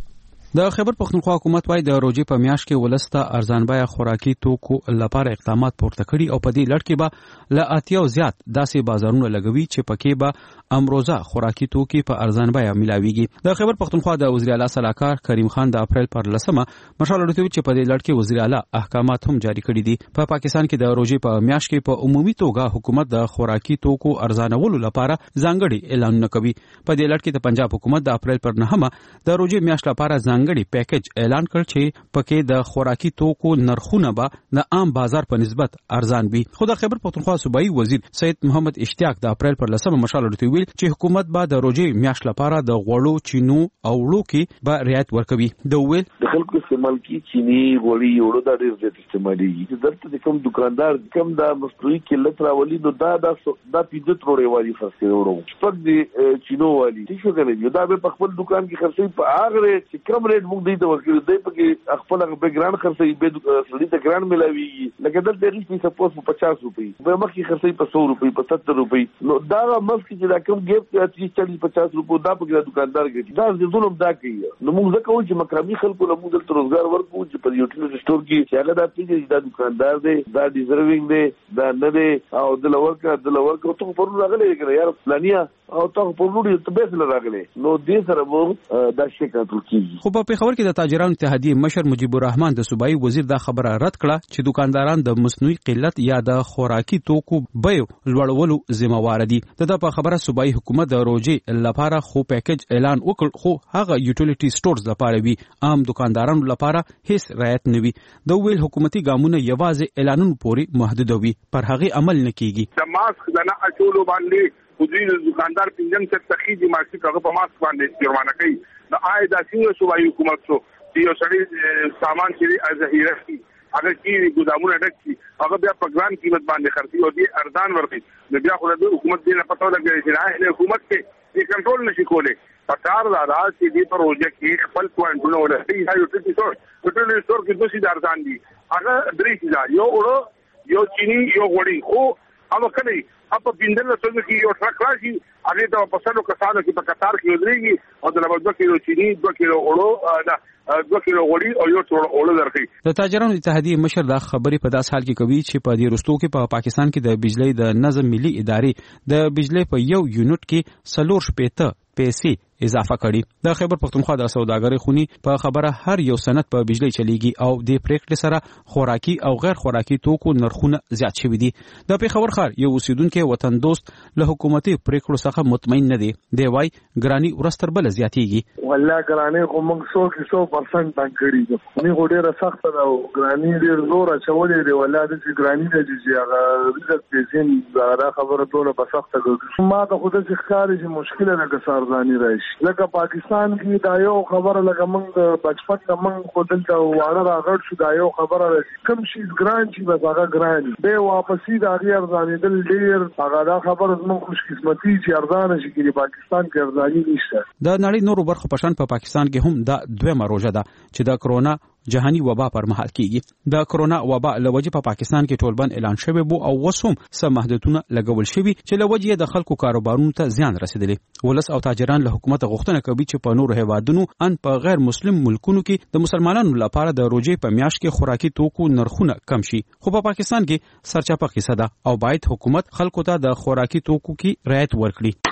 S9: د خیبر پختونخوا حکومت وايي د روزي په میاشت کې ولسته ارزان بیه خوراکي توکو لپاره اقدامات پورته کړي او په دې لړ کې به له اتیاو زیات داسې بازارونه لګوي چې پکې به امروزه خوراکي توکي په ارزان بیه ملاويږي. د خیبر پختونخوا د وزیر اعلی صلاحکار کریم خان د اپریل پر لسمه مشال ورته چې په دې لړ کې وزیر اعلی احکامات هم جاری کړي دي. په پا پاکستان کې د روزي په میاشت کې په عمومي توګه حکومت د خوراکي توکو ارزانولو لپاره ځانګړي اعلانونه کوي. په دې لړ کې د پنجاب حکومت د اپریل پر نهمه د روزي میاشت لپاره ځانګړي پیکیج اعلان کړ چې پکې د خوراکي توکو نرخونه به د عام بازار په نسبت ارزان وي. خو د خیبر پختونخوا صوبایي وزیر سید محمد اشتیاق د اپریل پر لسمه مشال ورته ویل چې حکومت به د روزي میاشت لپاره د غوړو چینو او وړو کې به رعایت ورکوي. د ویل
S20: د خلکو استعمال کی چینی غوړي وړو د ډېر زیات استعمالي چې دلته د کوم دکاندار کم د مصنوعي قلت راولي نو دا د د پیډ تروړې والی خرڅې وړو پک دي چینو والی څه کوي دا به په خپل دکان کې خرڅي په هغه چې کم ریټ موږ دی د ورکړي دی په کې خپل بیک ګراوند خرڅي به سړي ته ګراوند ملاوي لکه دلته ریښتي سپوز په پچاس روپۍ به مخکې خرڅي په سو روپۍ په ستر روپۍ نو دا مخکې چې دا کم ګیپ کې چې چالیس پچاس روپۍ دا په کې دکاندار کې دا د ظلم دا کوي. نو موږ ځکه و چې مقامي خلکو له موږ دلته روزګار ورکو چې په یوټیلیټي سٹور کې چې هغه دا پیږي دا دکاندار دی دا ډیزرvinګ دی دا نه دی او د لورکا د لورکا ته په ورو راغلی کړه یار پلانیا او ته په ورو ته به سره راغلی نو دې سره وو دا شي کنټرول کیږي.
S9: خو په خبر کې د تاجرانو اتحادیه مشر مجيب الرحمن د صوبایي وزیر دا خبره رد کړه چې دکانداران د مصنوعي قلت یا د خوراکي توکو بیو لوړولو ذمہوار دي. د په خبره صوبایي حکومت د روزي لپاره خو پیکیج اعلان وکړ خو هغه یوټیلیټي سٹورز لپاره وی عام دکاندارانو لپاره هیڅ رعایت نه وي. د ویل حکومتي ګامونه یوازې اعلانونو پورې محدود وي پر هغه عمل نه کیږي.
S10: د ماسک د نه اچولو باندې خودي دکاندار پنځم څخه تخیدي ماسک هغه په ماسک باندې جرمانه کوي. د آی د څنګه صوبایي حکومت سو چې یو سړی سامان چې ذخیره کی هغه کې ګودامونه ډک شي هغه بیا په ګران قیمت باندې خرڅي او دې ارزان ورکړي نو بیا خو د حکومت دې نه پته ولګي چې نه حکومت کې دې کنټرول نشي کولای. پکار دا راځي چې دې پر روزه کې خپل پوینټونه ولري یا یو ټکی سور ټوټل سٹور کې دوه سي ارزان دي هغه درې سي یو وړو یو چینی یو غوړي خو هغه کله اپ بندل څنګه کې یو ټرک راشي هغه ته په سلو کسانو کې په قطار کې ودرېږي او د لږ دوه کیلو چینی دوه کیلو وړو دا دوه کیلو غوړي او یو څو وړو درکې.
S9: د تاجرانو اتحادیه مشر دا خبرې په داس حال کې کوي چې په دې رستو کې په پا پاکستان کې د بجلی د نظم ملي ادارې د بجلی په یو یونټ کې سلور شپېته پیسې اضافه کړي. د خیبر پختونخوا د سوداګرۍ خونی په خبره هر یو سند په بجلی چلیږي او د پریکړې سره خوراکي او غیر خوراکي توکو نرخونه زیات شوي دي. د پیښور ښار یو اوسیدونکو وطن دوست له حکومتي پریکړو څخه مطمئن نه دی. دی وايي ګرانی ورستر بل زیاتېږي.
S21: والله ګرانی خو موږ څو کې څو پرسنټ باندې کړی دي. نه ډیره سخت ده او ګرانی ډیر زور اچولې دی. والله د ګرانی د چې هغه د پیسې دا خبره ټوله په سخته ده. ما ته خو د ښکاري چې مشکله ده که سارځاني راشي. لکه پاکستان کې دا یو خبره لکه موږ بچپن ته موږ خو دلته واړه راغړ شو دا یو خبره راځي کوم شي ګران شي بس هغه ګران به واپسې دا غیر ارزانېدل ډیر هغه دا خبره موږ خوش قسمتي چې ارزانه شي کې پاکستان کې ارزاني نشته.
S9: د نړۍ نورو برخو په شان په پاکستان کې هم دا دویمه روزه ده چې د کرونا جهاني وبا پر مهال کیږي. د کرونا وبا لوجه په پاکستان کې ټولبند اعلان شوی بو او وسوم سم محدودونه لګول شوی چې لوجه د خلکو کاروبارونو ته زیان رسیدلی. ولس او تاجران له حکومت غوښتنه کوي چې په نورو هیوادونو ان په غیر مسلم ملکونو کې د مسلمانانو لپاره د روزې په میاشت کې خوراکي توکو نرخونه کم شي. خو په پاکستان کې سرچپه قصه ده او باید حکومت خلکو ته د خوراکي توکو کې رعایت ورکړي.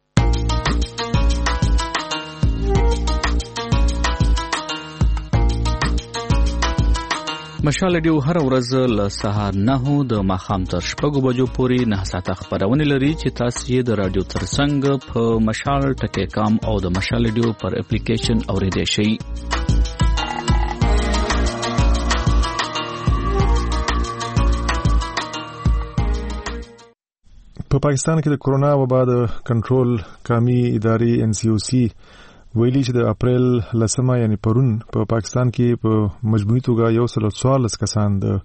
S22: مشال ډیو هر ورځ له سهار نه د ماخام تر شپږو بجو پورې نه ساعته خبرونه لري چې تاسو یې د رادیو ترڅنګ په مشال ټکی کام او د مشال ډیو پر اپلیکیشن اوریدئ شئ.
S1: په پاکستان کې د کرونا وبا د کنټرول قومي ادارې ان سی او سی ویلي چې د اپریل لسمه یعنی پرون په پا پاکستان کې په پا مجموعي توګه یو سل څوارلس کسان د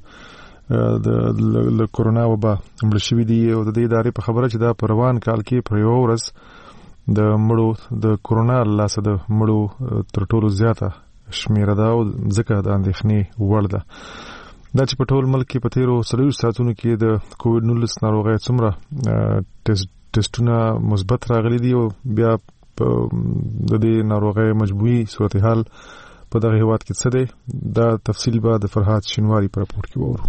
S1: د کرونا وبا مړ شوي دي او د دې ادارې په خبره چې دا په روان کال کې په یو ورځ د مړو د کرونا لاسه د مړو تر ټولو زیاته شمیره ده او ځکه د اندېښنې وړ ده. دا چې په ټول ملک کې په تیرو څلوېښتو ساعتونو کې د کووډ نولس ناروغۍ څومره ټیسټونه مثبت راغلي دي او بیا د دې ناروغۍ مجموعي صورتحال په دغه هیواد کې څه دی. دا تفصیل به د فرهاد شینواری په راپور کې وورو.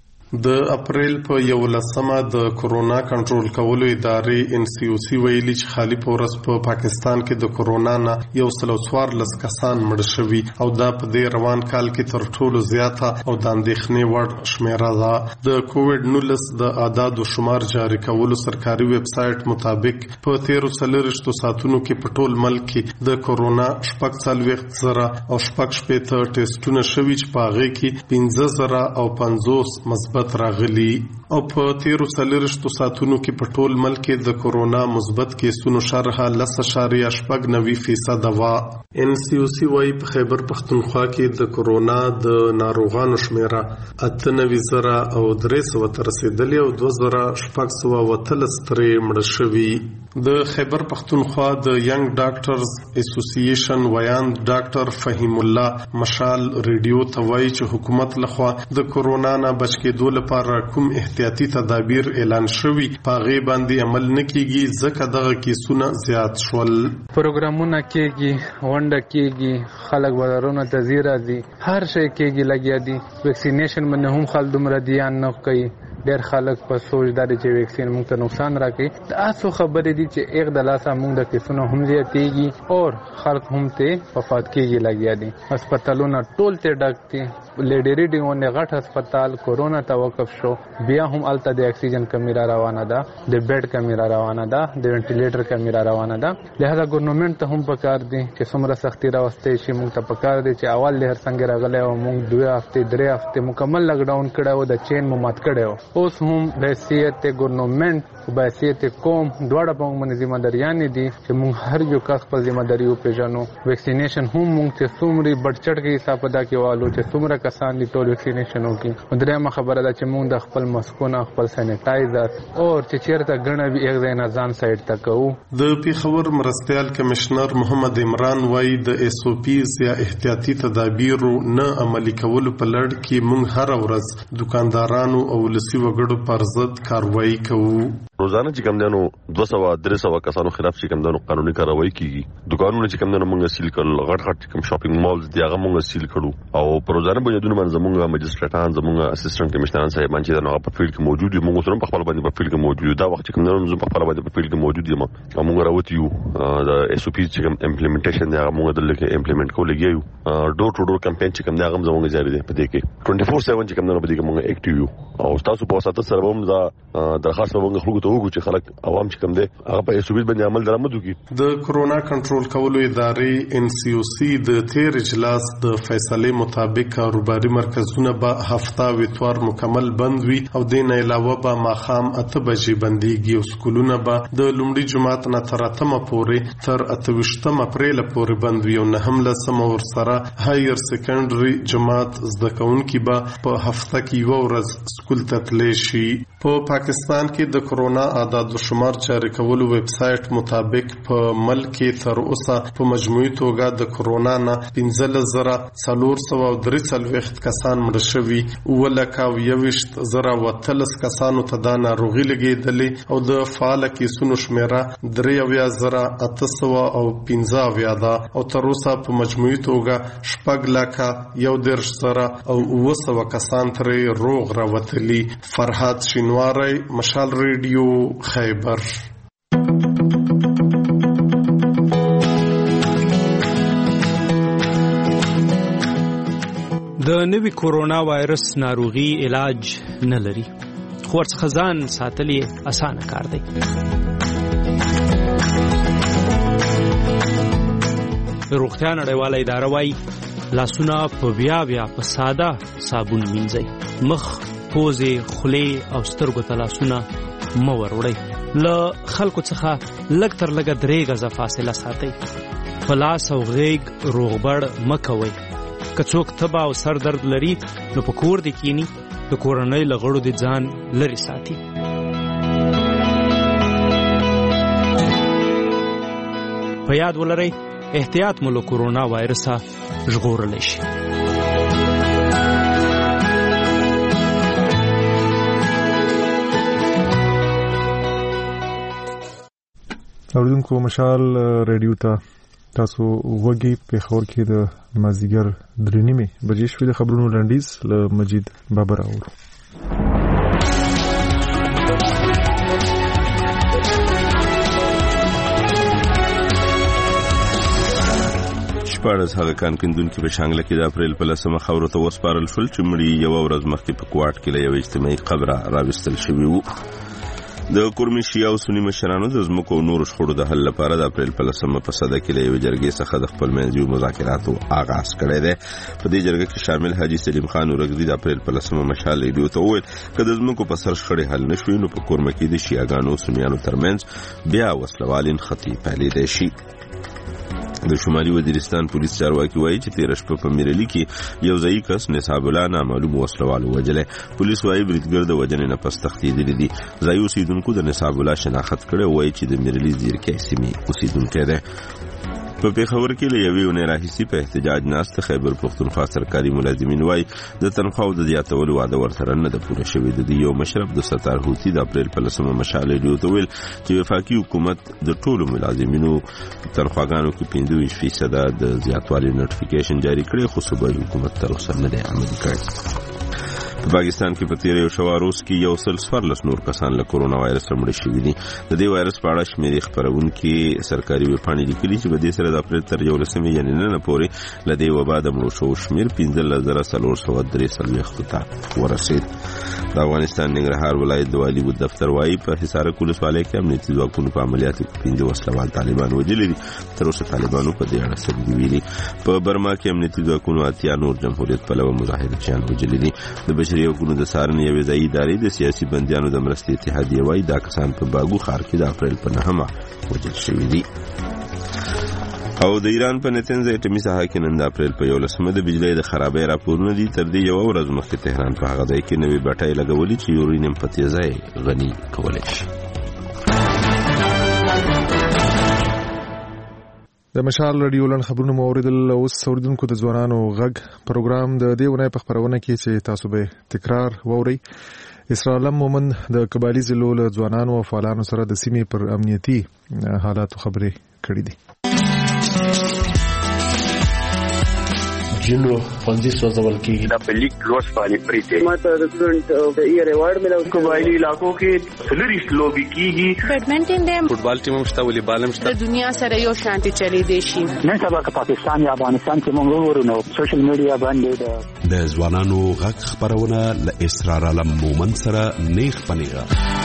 S2: د اپریل په یولسمه د کورونا کنټرول کولو ادارې ان سی او سی ویلي چې خالي په ورځ په پاکستان کې د کورونا نه یو سل او څوارلس کسان مړ شوي او دا په دې روان کال کې تر ټولو زیاته او د اندېښنې وړ شمیره ده. د کووډ نولس د اعدادو شمار جاري کولو سرکاري ویب سایټ مطابق په تیرو څلوېښتو ساعتونو کې په ټول ملک کې د کورونا شپږ څلوېښت زره او شپږ شپېته ټیسټونه شوي چې په هغې کې پنځه زره او پنځوس مثبت راغلي او په تیرو څلوېښتو ساعتونو کې په ټول ملک کې د کورونا مثبت کیسونو شرحه لس اعشاریه شپږ نوي فیصده وه. ان سی او سی وايي په خیبر پښتونخوا کې د کورونا د ناروغانو شمیره اته نوي زره او درې سوه ته رسېدلې او دوه زره شپږ سوه اتلس ترې مړه شوي. د خیبر پښتونخوا د ینګ ډاکټرز اسوسییشن ویاند ډاکټر فهیم الله مشال ریډیو ته وایي چې حکومت لخوا د کورونا نه بچ کېدو لپاره کوم احتیاطي تدابیر اعلان شوي په هغې باندې عمل نه کیږي ځکه دغه کیسونه زیات شول.
S5: پروګرامونه کیږي، ونډه کیږي، خلک بازارونو ته ځي راځي، هر شی کیږي لګیا دي. ویکسینیشن باندې هم خلک دومره دیان نه کوي. ډېر خلک په سوچ دا دی چې ویکسین موږ ته نقصان راکوي. دا څو خبرې دي چې ایک د لاسه موږ د کیسونو هم زیاتېږي او خلک هم ته وفات کیږي لګیا دي. هسپتالونه ټول ته ډک دي. لیډری ډي غونډې غټ هسپتال کورونا ته وقف شو، بیا هم الته د اکسیجن کمی را روانه ده، د بیډ کمی را روانه ده، د وینټیلیټر کمی را روانه ده. لهدا ګورنمنت ته هم پکار دي چې څومره سختي راوستي شي. موږ ته پکار دي چې اول لهر څنګه راغلی او موږ دوه هفته درې هفته مکمل لاک ډاون کړو، د چین مو مات کړو. اوس هم بحثیت ګورنمنت او بحثیت قوم دواړه په موږ باندې ذمہ داریان دي چې موږ هر یو کس خپل ذمہ داری وپېژنو. ویکسینیشن هم موږ ته څومره بډچټ کې حساب ادا کوالو چې څومره کسان دي ټول ویکسینیشن وکړي. درېمه خبره ده چې موږ د خپل ماسکونه، خپل سینیټایزر او چې چیرته ګڼه وي یک ځای نه ځان سایډ ته کوو.
S2: د پیښور مرستیال کمشنر محمد عمران وایي د ایس او پیز یا احتیاطي تدابیرو نه عملي کولو په لړ کې موږ هر ورځ دکاندارانو او ولسي وګړو پر ضد کاروایی کوو.
S23: روزانه چې کوم دنو دوه سوه درې سوه کسانو خلاف چې کوم دنو قانوني کاروایی کیږي. دکانونه چې کوم دنو موږ سیل کړل، غټ غټ کوم شاپینګ مالز دی هغه موږ سیل کړو او په روزانه بنیادونو باندې زموږ مجستریټان، زموږ اسسټنټ کمشنران صاحبان چې دغه په فیلډ کې موجود دي، موږ سره په خپل باندې په فیلډ کې موجود یو. دا وخت چې کوم دنو زموږ په خپل باندې په فیلډ کې موجود یم او موږ راوتی یو د ایس او پی چې کوم امپلیمنټیشن دی هغه موږ دلته کې امپلیمنټ کول لګیو. ډور ټو ډور کمپاین چې کوم دی هغه زموږ جاری دی په دې کې ټوئنټي فور سیون چې کوم دنو په دې کې موږ اکټیو یو او تاسو په واسطه سره هم دا درخواست موږ خلکو ته وګورو چې خلک عوام چې کوم دی هغه په ایس او پی باندې عمل درآمد وکړي.
S2: د کورونا کنټرول کولو ادارې ان سی او سی د تیر اجلاس د فیصلې مطابق کاروباري مرکزونه به هفته او اتوار مکمل بند وي او د نه علاوه به ماښام اته بجې بنديږي او سکولونه به د لومړي جمعات نه تر اتمه پورې تر اته ویشتم اپریل پورې بند وي او نهم لسمه ورسره هایر سیکنډري جماعت زده کوونکي به په هفته کې یوه ورځ سکول ته تللی شي. په پاکستان کې د کورونا اعداد شمار جاری کولو ویب سایټ مطابق په ملک کې تر اوسه په مجموعي توګه د کورونا نه پنځلس زره څلور سوه او درې څلوېښت کسان مړه شوي، اووه لکه او یوویشت زره او اتلس کسانو ته دا ناروغي لګېدلې او د فعاله کیسونو شمېره درې اویا زره اته سوه او پنځه اویا ده او تر اوسه په مجموعي توګه شپږ لکه یو دېرش زره او اووه سوه کسان ترې روغ راوتلي. فرهاد شینواری، مشال ریډیو، خیبر.
S24: د نوي کورونا وایرس ناروغي علاج نه لري، خو ورڅخه ځان ساتل یې اسانه کار دی. روغتیا نړیواله اداره وايي لاسونه په بیا بیا په ساده صابون مینځئ. مخ، پوزې، خولې او سترګو ته لاسونه مه وروړئ. له خلکو څخه لږ تر لږه درې غزه فاصله ساتئ. په لاس او غیږ روغبړ مه کوئ. که څوک تبه او سر درد لري نو په کور دې کینی، د کورنۍ له غړو دې ځان لرې ساتي. په یاد ولرئ احتیاط مو له کورونا وایرسه ژغورلی شي.
S1: اوریدونکو مشال ریډیو ته تاسو وګي په خبر کې د مازیګر درې نیمه بجې شوې د خبرونو لنډیز له مجید بابر اورو.
S3: شپاړس هغه کان کندونکو په شانګله کې د اپریل په لسمه خبرو ته وسپارل شول چې مړي یو ورځ مخکې په کوټ کې له یو اجتماعي قبره راوستل شوی وو. د کورمي شیعه او سنی مشرانو د ځمکو او نورو شخړو د حل لپاره د اپریل په لسمه په صده کې له یو جرګې څخه د خپل منځي مذاکراتو آغاز کړی دی. په دې جرګه کې شامل حاجی سلیم خان اورګزی د اپریل په لسمه مشال ریډیو ته وویل که د ځمکو په سر شخړې حل نشوي نو په کورمه کې د شیعهګانو او سنیانو ترمنځ بیا وسلوال خطي پیلېدای شي. د شمالي وزیرستان پولیس چارواکي وایي چې تیر شپه په میرلی کې یو ځای کس نصاب الله نامعلوم وسلوالو وجلې. پولیس وایي بریدګر د وجنې نه پس تښتېدلی دي. ځای اوسیدونکو د نصاب الله شناخت کړی وایي چې د میرلی زیرکۍ سیمې اوسیدونکی دی. په پیښور کې له یوې اونۍ راهیسې په احتجاج ناست خیبر پښتونخوا سرکاري ملازمین وایي د تنخواو د زیاتولو وعده ورسره نه ده پوره شوې. د دې یو مشر عبدالستار هوتي د اپریل په لسمه مشال ریډیو ته ویل چې وفاقي حکومت د ټولو ملازمینو تنخواګانو کې پنځه ویشت فیصده د زیاتوالي نوټیفیکیشن جاری کړی خو صوبایي حکومت تر اوسه نه دی عملي کړی. په پاکستان کې په تیر یو شوا روز کې یو سل څوارلس نور کسان له کورونا وایرس مړه شوي دي. د دې وایرس په اړه شمیرې خپرونکي سرکاري ویبپاڼې لیکلي چې په دې سره د اپریل تر یولسمې یعنې نن پورې له دې وبا د مړو شوو شمېر پنځلس زره څلور سوه درې څلوېښتو ته ورسېد. د افغانستان ننګرهار ولایت د والي دفتر وایي په حصارک ولسوالۍ کې امنیتي ځواکونو په عملیاتو کې پنځه وسلوال طالبان وژلي دي. تر اوسه طالبانو په دې اړه څه نه دي ویلي. په برما کې امنیتي ځواکونو اتیا نور جمهوریت پلوه مظاهرچیان وژلي دي. د بشري حقوقو د څارنې یوې ځایي ادارې د سیاسي بندیانو د مرستې اتحادیې وایي دا کسان په باګو ښار کې د اپریل په نهمه وژل شوي دي. او د ایران په نتنز اټومي ساحه کې نن د اپریل په یولسمه د بجلی د خرابۍ راپورونه دي. تر دې یو ورځ مخکې تهران په هغه ځای کې نوې بټۍ لګولې چې یورینیم په تیزۍ غني کولی شي.
S1: د مشال رادیو لن خبرونه مو اوریدل. اوس اوریدونکو د ځوانانو غږ پروګرام د دې ونې په خبرونه کې چې تاسو به تکرار ووري. اسرار علم مومن د کبالي ضلع له ځوانانو او فعالانو سره د سیمې پر امنیتي حالاتو خبرې کړې دي.
S4: جنو ښوونځي سوځول کېږي.
S6: دا په لیک لوس باندې پریته
S4: ماته د سټډنټ د ایئر ایوارډ ملو
S6: قبایلی علاقو کې سلریس لوبي کیږي.
S8: بیډمنټن دی،
S6: فوټبال ټیم هم شته، والیبال هم شته.
S8: د دنیا سره یو شانتي چلی دی شي.
S25: نن سبا که پاکستان یا افغانستان کې موږ ورونو سوشل میډیا باندې
S12: د ځوانانو غږ خبرونه ل اسرار علم مومن سره نیخ پنیغه.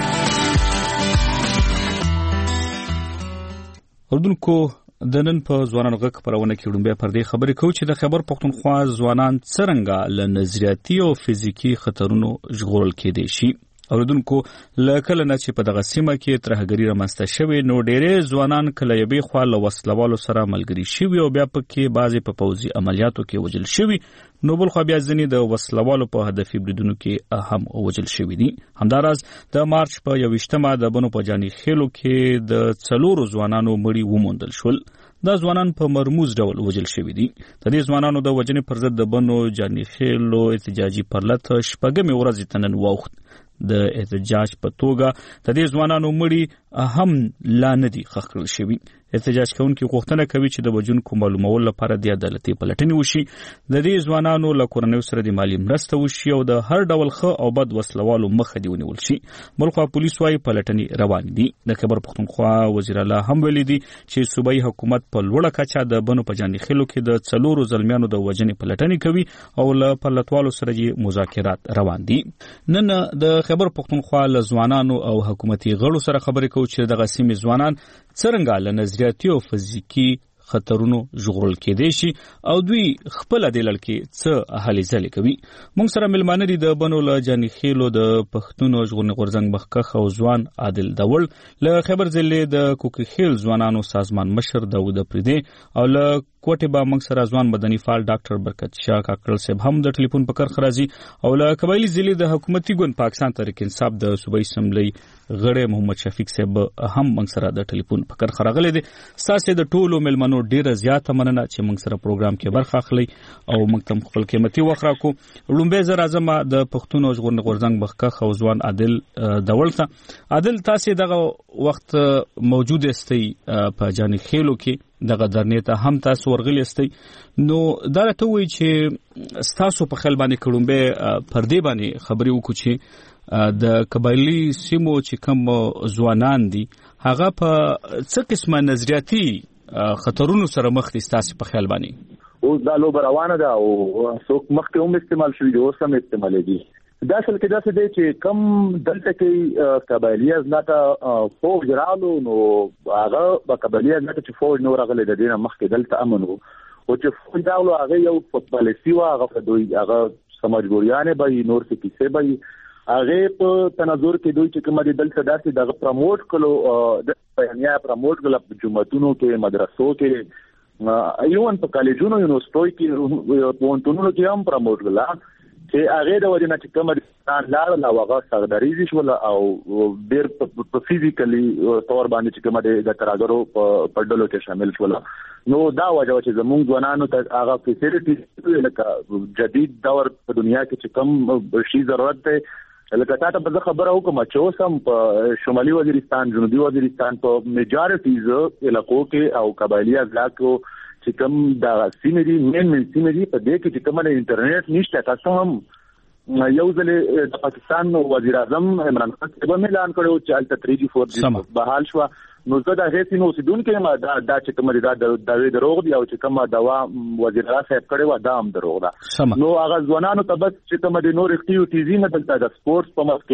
S22: اردوونکو د نن په ځوانانو غږ خبرونه کې وړاندې پر دې خبرې کوو چې د خیبر پښتونخوا ځوانان څرنګه له نظریاتي او فزیکی خطرونو ژغورل کېدای شي. اوردونکو لکه نه چې په دغه سیمه کې ترهګری رامنځته شوی نو ډېرې ځوانان کله یبي خوا له وسلوالو سره ملګری شوي او بیا پکې بعضې په پوځي عملیاتو کې وژل شوي، نو بل خو بیا ځینې د وسلوالو په هدفي بریدونو کې هم وژل شوي دي. همداراز د مارچ په یوویشتمه د بنو په جاني خیلو کې د څلورو ځوانانو مړي وموندل شول. دا ځوانان په مرموز ډول وژل شوي دي. د دې ځوانانو د وژنې پر ضد د بنو جاني خیلو احتجاجي پرلط شپږمې ورځې ته نن واوښت. د احتجاج په توګه د دې ځوانانو مړي هم لا نه دي ښخ کړل شوي. احتجاج کوونکي غوښتنه کوي چې د وژونکو معلومولو لپاره د عدالتي پلټنې وشي، د دې ځوانانو له کورنیو سره د مالي مرسته وشي او د هر ډول ښه او بد وسلوالو مخه دې ونیول شي. بلخوا پولیس وايي پلټنې روان دي. د خیبر پښتونخوا وزیر الله هم ویلي دي چې صوبایي حکومت په لوړه کچه د بنو په جاني خیلو کې د څلورو زلمیانو د وژنې پلټنې کوي او له پلټوالو سره یې مذاکرات روان دي. نن د خیبر پښتونخوا له ځوانانو او حکومتي غړو سره خبرې کوو چې دغه سیمې ځوانان څرنګه له نظریاتي او فزیکي خطرونو ژغورل کېدای شي او دوی خپل د لړ کې څه هلې ځلې کوي. موږ سره ملمانه دي د بنو له جاني خیلو د پښتون ژغورنې غورځنګ مخکښ او ځوان عادل دول، له خیبر ضلع د کوکي خیل ځوانانو سازمان مشر داود پریدي او له کوټه با موږ سره ځوان مدني فعال ډاکټر برکت شاه کاکړل صاحب هم د ټلیفون په کرخ راځي او له قبایلی ضلع د حکومتي ګوند پاکستان تحریک انصاف د صوبایي اسمبلی غړی محمد شفیق صاحب هم موږ سره د ټلیفون په کرخ راغلي دي. ساسې د ټولو ملمنو ډیره زیاته مننه چې موږ سره پروګرام کې برخه اخلي او موږ تم خپل قیمتي وخت راکو. لومبه زر اعظم د پښتون ژغورنې غورځنګ مخکښ او ځوان عادل دولته عادل تاسو دغه وخت موجود استئ په جاني خیلو کې دغه درنې ته هم تاسو ورغلی استئ. نو دا راته وایي چې ستاسو په خیال باندې کړومبه پر دې باندې خبرې وکړو چې د قبایلی سیمو چې کوم ځوانان دي هغه په څه قسمه نظریاتي خطرونو سره مخ دي ستاسو په خیال باندې؟
S4: اوس دا لوبه روانه ده او څوک مخکې هم استعمال شوي دي، اوس هم استعمال دي. دا اصل کې داسې دی چې کم دلته کې قبایلی ازلاته فوج رالو، نو هغه په قبایلی ازلاته چې فوج نو راغلی د دې نه مخکې دلته امن و، او چې فوج راغلو هغه یو پالیسي وه، هغه دوی هغه څه مجبوریانې به نور څه کیسې به هغه په تناظر کې دوی چې کوم دي دلته داسې دغه پروموټ کړو، د بیانیه پروموټ کړل په جمعتونو کې، مدرسو کې، ایون په کالجونو یونیورسيټو کې، پوهنتونونو کې هم پروموټ کړل چې هغه د وجه نه چې کوم د لار لا وغه سرداریزي شول او ډېر په فزیکلی تور باندې چې کوم د تراګرو په ډلو کې شامل شول. نو دا وجه چې زموږ ځوانانو ته هغه فیسیلیټي لکه جدید دور په دنیا کې چې کوم شي ضرورت دی، لکه تاسو په خبره وکم چې اوسم په شمالي وزیرستان، جنوبي وزیرستان په میجارټیز علاقو کې او قبایلی اضلاعو چې کوم دا سیمې دي، مین مین سیمې دي، په دې کې چې کوم انټرنیټ نشته. تاسو هم یو ځل د پاکستان وزیر اعظم عمران خان صاحب اعلان کړو چې الته تھری جی فور جی بحال شو، نو زه دا هیڅ نو سیدونکو ما دا دا چې کوم دا د داوی دروغ دی او چې کوم دوا وزیر اعظم صاحب کړو دا هم دروغ ده. نو هغه ځوانانو ته بس چې کوم د نور اکټیویټیز نه دلته د سپورتس په مخ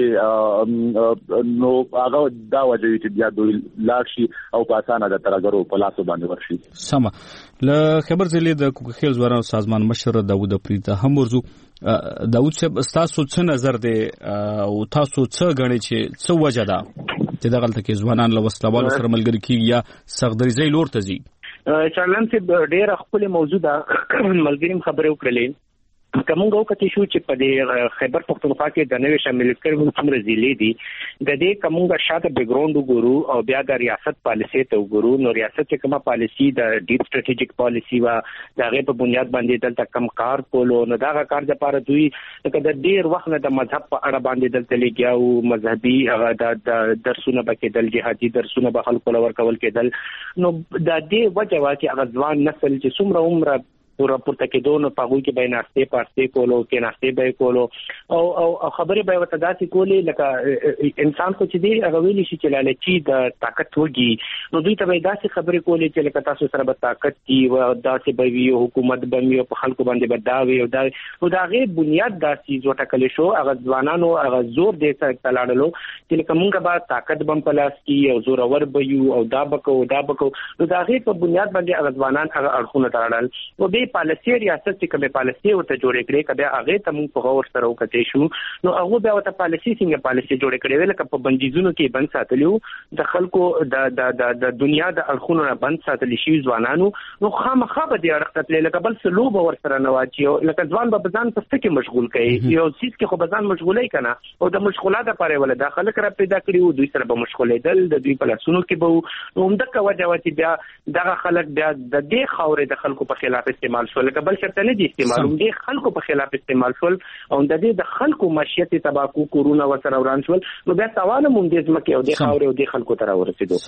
S4: کې نو هغه دا وجه چې بیا دوی لاړ شي او په اسانه د ترګرو په لاسو باندې ورشي.
S22: سم له خبر ضلع د کوکخیل ځوانانو سازمان مشر داوود پریته هم ورزو. داوود صاحب تاسو څه نظر دی او تاسو څه غنئ چې څه وجه ده چې دغه تلته ځوانان له وسلوالو سره ملګری کیږي یا سغدریزي لور ته ځي؟
S7: چالان صاحب ډېر خپل موضوع ده ملګریم خبرې وکړلې. کومه وکړه چې چې په دې خیبر پختونخوا کې د نوې شامل کړو څومره ضلع دي، د دې کومه شاته بیک ګراوند وګورو او بیا د ریاست پالیسي ته وګورو. نو ریاست کې کومه پالیسي د ډیپ سټریټیجیک پالیسي وا د هغه په بنیاد باندې دلته کم کار کولو، نو دا کار د پاره دوی د ډیر وخت نه د مذهب په اړه باندې دلته لګیاو، مذهبي هغه د درسونه بکیدل، جهادي درسونه به خلکو لور کول کېدل. نو د دې وجه واکه هغه ځوان نسل چې څومره عمر پورا پورته کېدو نو پاغوي کې به ناشته پارسته کولو کې ناشته به کولو او او خبرې به وته داسې کولې لکه انسان خو چې دی هغه ویلی شي چې لالچي د طاقت وږي، نو دوی ته به داسې خبرې کولې چې لکه تاسو سره به طاقت دی او داسې به وي حکومت به وي په خلکو باندې به دا وي او دا نو دا غي بنیاد داسې جوړه کړل شو. هغه ځوانانو هغه زور دې سره تلاړلو چې لکه مونږه به طاقت بم پلاس کی او زور اور به یو او دا بکو دا بکو، نو دا غي په بنیاد باندې هغه ځوانان هغه اړخونه تلاړل. او به پالیسي ریاست چې کومه پالیسي ورته جوړې کړې کبه هغه ته موږ په غور سره وکړې شو، نو هغه بیا ورته پالیسي څنګه پالیسي جوړې کړې ویل ک په بندیزونو کې بند ساتلیو د خلکو د د د دنیا د اړخونو بند ساتلی شي ځوانانو، نو خامخا به د اړخت تل لکه بل سلوب ور سره نواچیو لکه ځوان به ځان په څه کې مشغول کړي، یو چیز کې خو به ځان مشغولای کنه او د مشغولات لپاره ول داخله کړه پیدا کړیو دوی سره به مشغولېدل، د دوی په لاسونو کې به نو همدغه وجه وتی بیا دغه خلک بیا د دې خاورې د خلکو په خلاف استعمال شول، بل شرط نه دي استعمالوم دي خلکو په خلاف استعمال شول او د دې د خلکو معیشت تباکو کورونا وسره وران شول، نو بیا سوال مونږ دې ځمکه او د خاورې او د خلکو تر ورسېدو.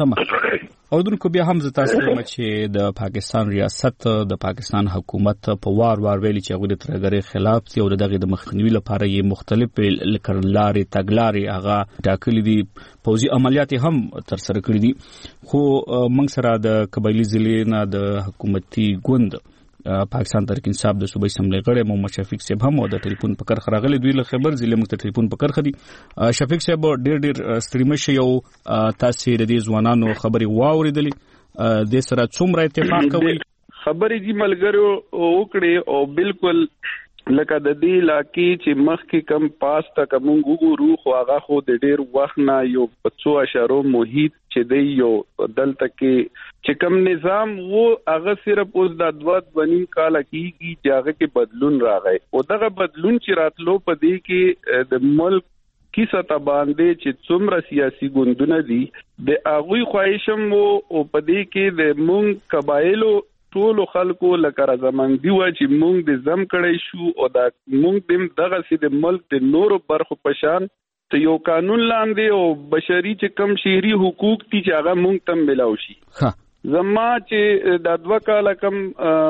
S22: سم او دونکو بیا هم تاسو چې د پاکستان ریاست د پاکستان حکومت په وار وار ویلي چې هغه د ترګری خلاف دي او دغه د مخنیوي لپاره یې مختلف لکړلارې تګلارې هغه ټاکلي دي، پوځي عملیات هم تر سره کړې دي. خو موږ سره د قبایلی ضلع نه د حکومتي ګوند پاکستان تحریک انصاف د صوبې اسمبلی غړی محمد شفیق صاحب هم د ټلیفون په کار خراغلی دوی له خبر ضلع مخ ته ټلیفون په کار خدي. شفیق صاحب ډېر ډېر ستړي مشه یو تاسو د دې ځوانانو خبري واوریدلې د سره څومره اتفاق کوي؟
S11: خبرې دي ملګرو وکړي او بالکل لکه د دې لاکې چې مخ کې کم پاس تا کوم ګورو خو هغه خو د ډېر وخت نه یو پڅو اشارو محیط چې دی یو دلته کې چې کم نظام وو هغه صرف اوس د دوت بنیم کال کېږي چې هغه کې بدلون راغی او دغه بدلون چې راتلو په دې کې د ملک کیسه تا باندې چې څومره سیاسي ګوندونه دي د هغوی خواهشم وو او په دې کې د مونږ قبایلو ټول خلکو لکه رضامندي و چې مونږ د زم کړی شو او دا مونږ د دغه سي د ملک د نورو برخو پشان ته یو قانون لاندې او بشري چې کم شهري حقوق دي چې هغه مونږ تم ملاو شي.
S22: ها
S11: زما چې د دوه کال کم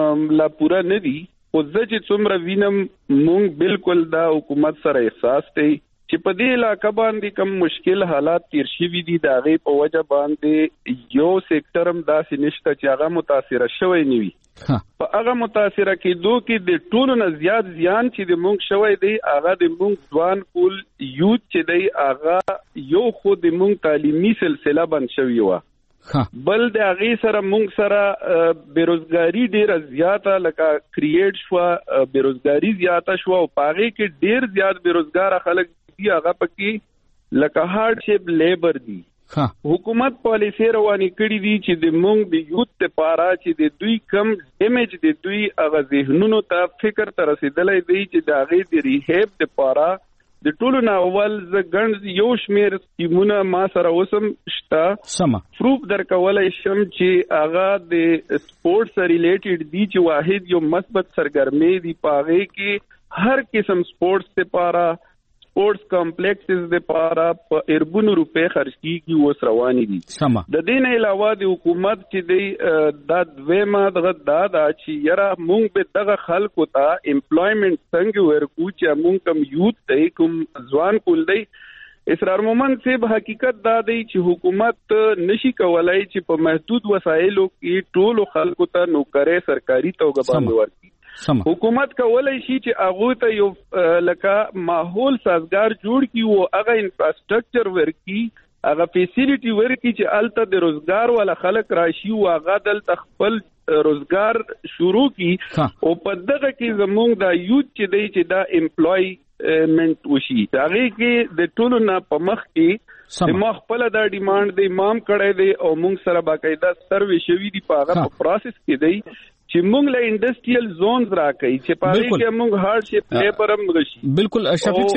S11: لا پورا نه دي او زه چې څومره وینم مونږ بالکل دا حکومت سره احساس دی چې په دې علاقه باندې کوم مشکل حالات تیر شوي دي د هغې په وجه باندې یو سیکټر هم داسې نشته چې هغه متاثره شوی نه وي. په هغه متاثره کېدو کې د ټولو نه زیات زیان چې د مونږ شوی دی هغه د مونږ ځوان کول یوت چې دی هغه یو خو د مونږ تعلیمي سلسله بند شوی وه، بل د هغې سره مونږ سره بیروزګاري ډیره زیاته لکه کریټ شوه، بیروزګاري زیاته شوه او په هغې کې ډیر زیات بیروزګاره خلک دي هغه پکې لکه هارد شیپ لیبر دي. حکومت پالیسي روانې کړي دي چې د مونږ د یوت لپاره چې د دوی کم امیج د دوی هغه ذهنونو ته فکر ته رسېدلی دی چې د هغې د ریهیب لپاره د ټولو نه اول زه ګڼ یو شمېر سکیمونه ما سره اوس هم شته پروف درکولی شم چې هغه د سپورټ سره ریلیټډ دي چې واحد یو مثبت سرګرمۍ دي په هغې کې هر قسم سپورټس لپاره سپورټس کمپلیکسز د پاره په اربونو روپے خرج کیږي اوس رواني دي. د دې نه علاوه د حکومت چې دی دا دویمه دغه دا دا چې یاره مونږ به دغه خلکو ته امپلویمنٹ څنګه ورکو چې مونږ کم یوت دی کوم ځوان کول دی. اسرار مومند صاحب حقیقت دا دی چې حکومت نشي کولای چې په محدود وسایلو کې ټولو خلکو ته نوکرې سرکاري توګه باندې ورکړي. حکومت کولای شي چې هغه ته یو لکه ماحول سازگار جوړ کی او هغه انفراستراکچر ورکی، هغه فیسیلیټي ورکی چې الته د روزګار ولا خلک راشي او هغه دلته خپل روزګار شروع کی او په دغه کې زموږ د یوت چې دی چې دا امپلویمنت وشي. هغه کې د ټولو نه په مخ کې د مخ په لدا ډیماند دی مام کړی دی او موږ سره باقاعده سروې شوی دی په هغه پروسس کې دی چې موږ له انډستریال زونز راکړي چې په هغه کې موږ هارد شیپ لیبر هم غشي.
S22: بالکل شفیق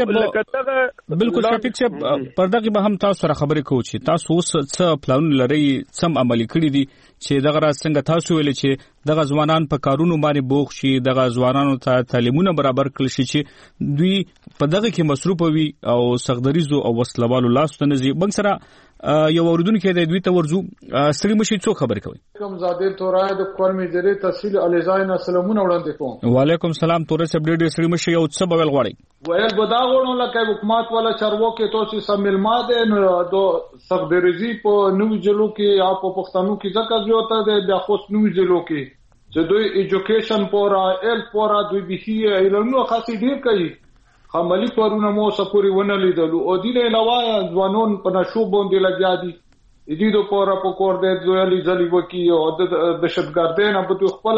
S22: صاحب بالکل شفیق صاحب پردغه به هم تاسو سره خبرې کوو چې تاسو اوس څه پلان لري سم عملي کړی دي چې دغه را څنګه تاسو ویل چې دغه ځوانان په کارونو باندې بوخ شي، دغه ځوانانو ته تعلیمونه برابر کړل شي چې دوی په دغه کې مصروف وي او سغدریزو او وسلوالو لاس ته نزي. بنګ سره یو اوردونکو د دوی ته ورځو ستړي مشي څو خبرې کوي.
S13: کوم زاده تورای د قوم مجری تحصیل الیزاین السلامونه وړاندې کوم.
S22: وعلیکم السلام تورای صاحب ډېر ستړي مشي او څه بویل غواړي
S13: ویل بدا غوڼو لکه حکومت والا چارو کې توسي سمل ماده نو دو سغدریزي په نو جلو کې یا په پښتنو کې ځکه جوړه ده د خاص نو جلو کې چې دوی ایجوکیشن پورا ال پورا دوی به علمو خاصي ډیر کوي. عملی کارونه مو سپوري ونه لیدلو او دې نه علاوه ځوانون په نشو باندې لګیا دي. دې د پورا په کور دې دوی ځلې وکي او د دهشتګردۍ نه په خپل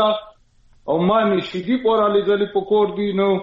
S13: او مانی شي دې پورا لیدلې په کور دي نو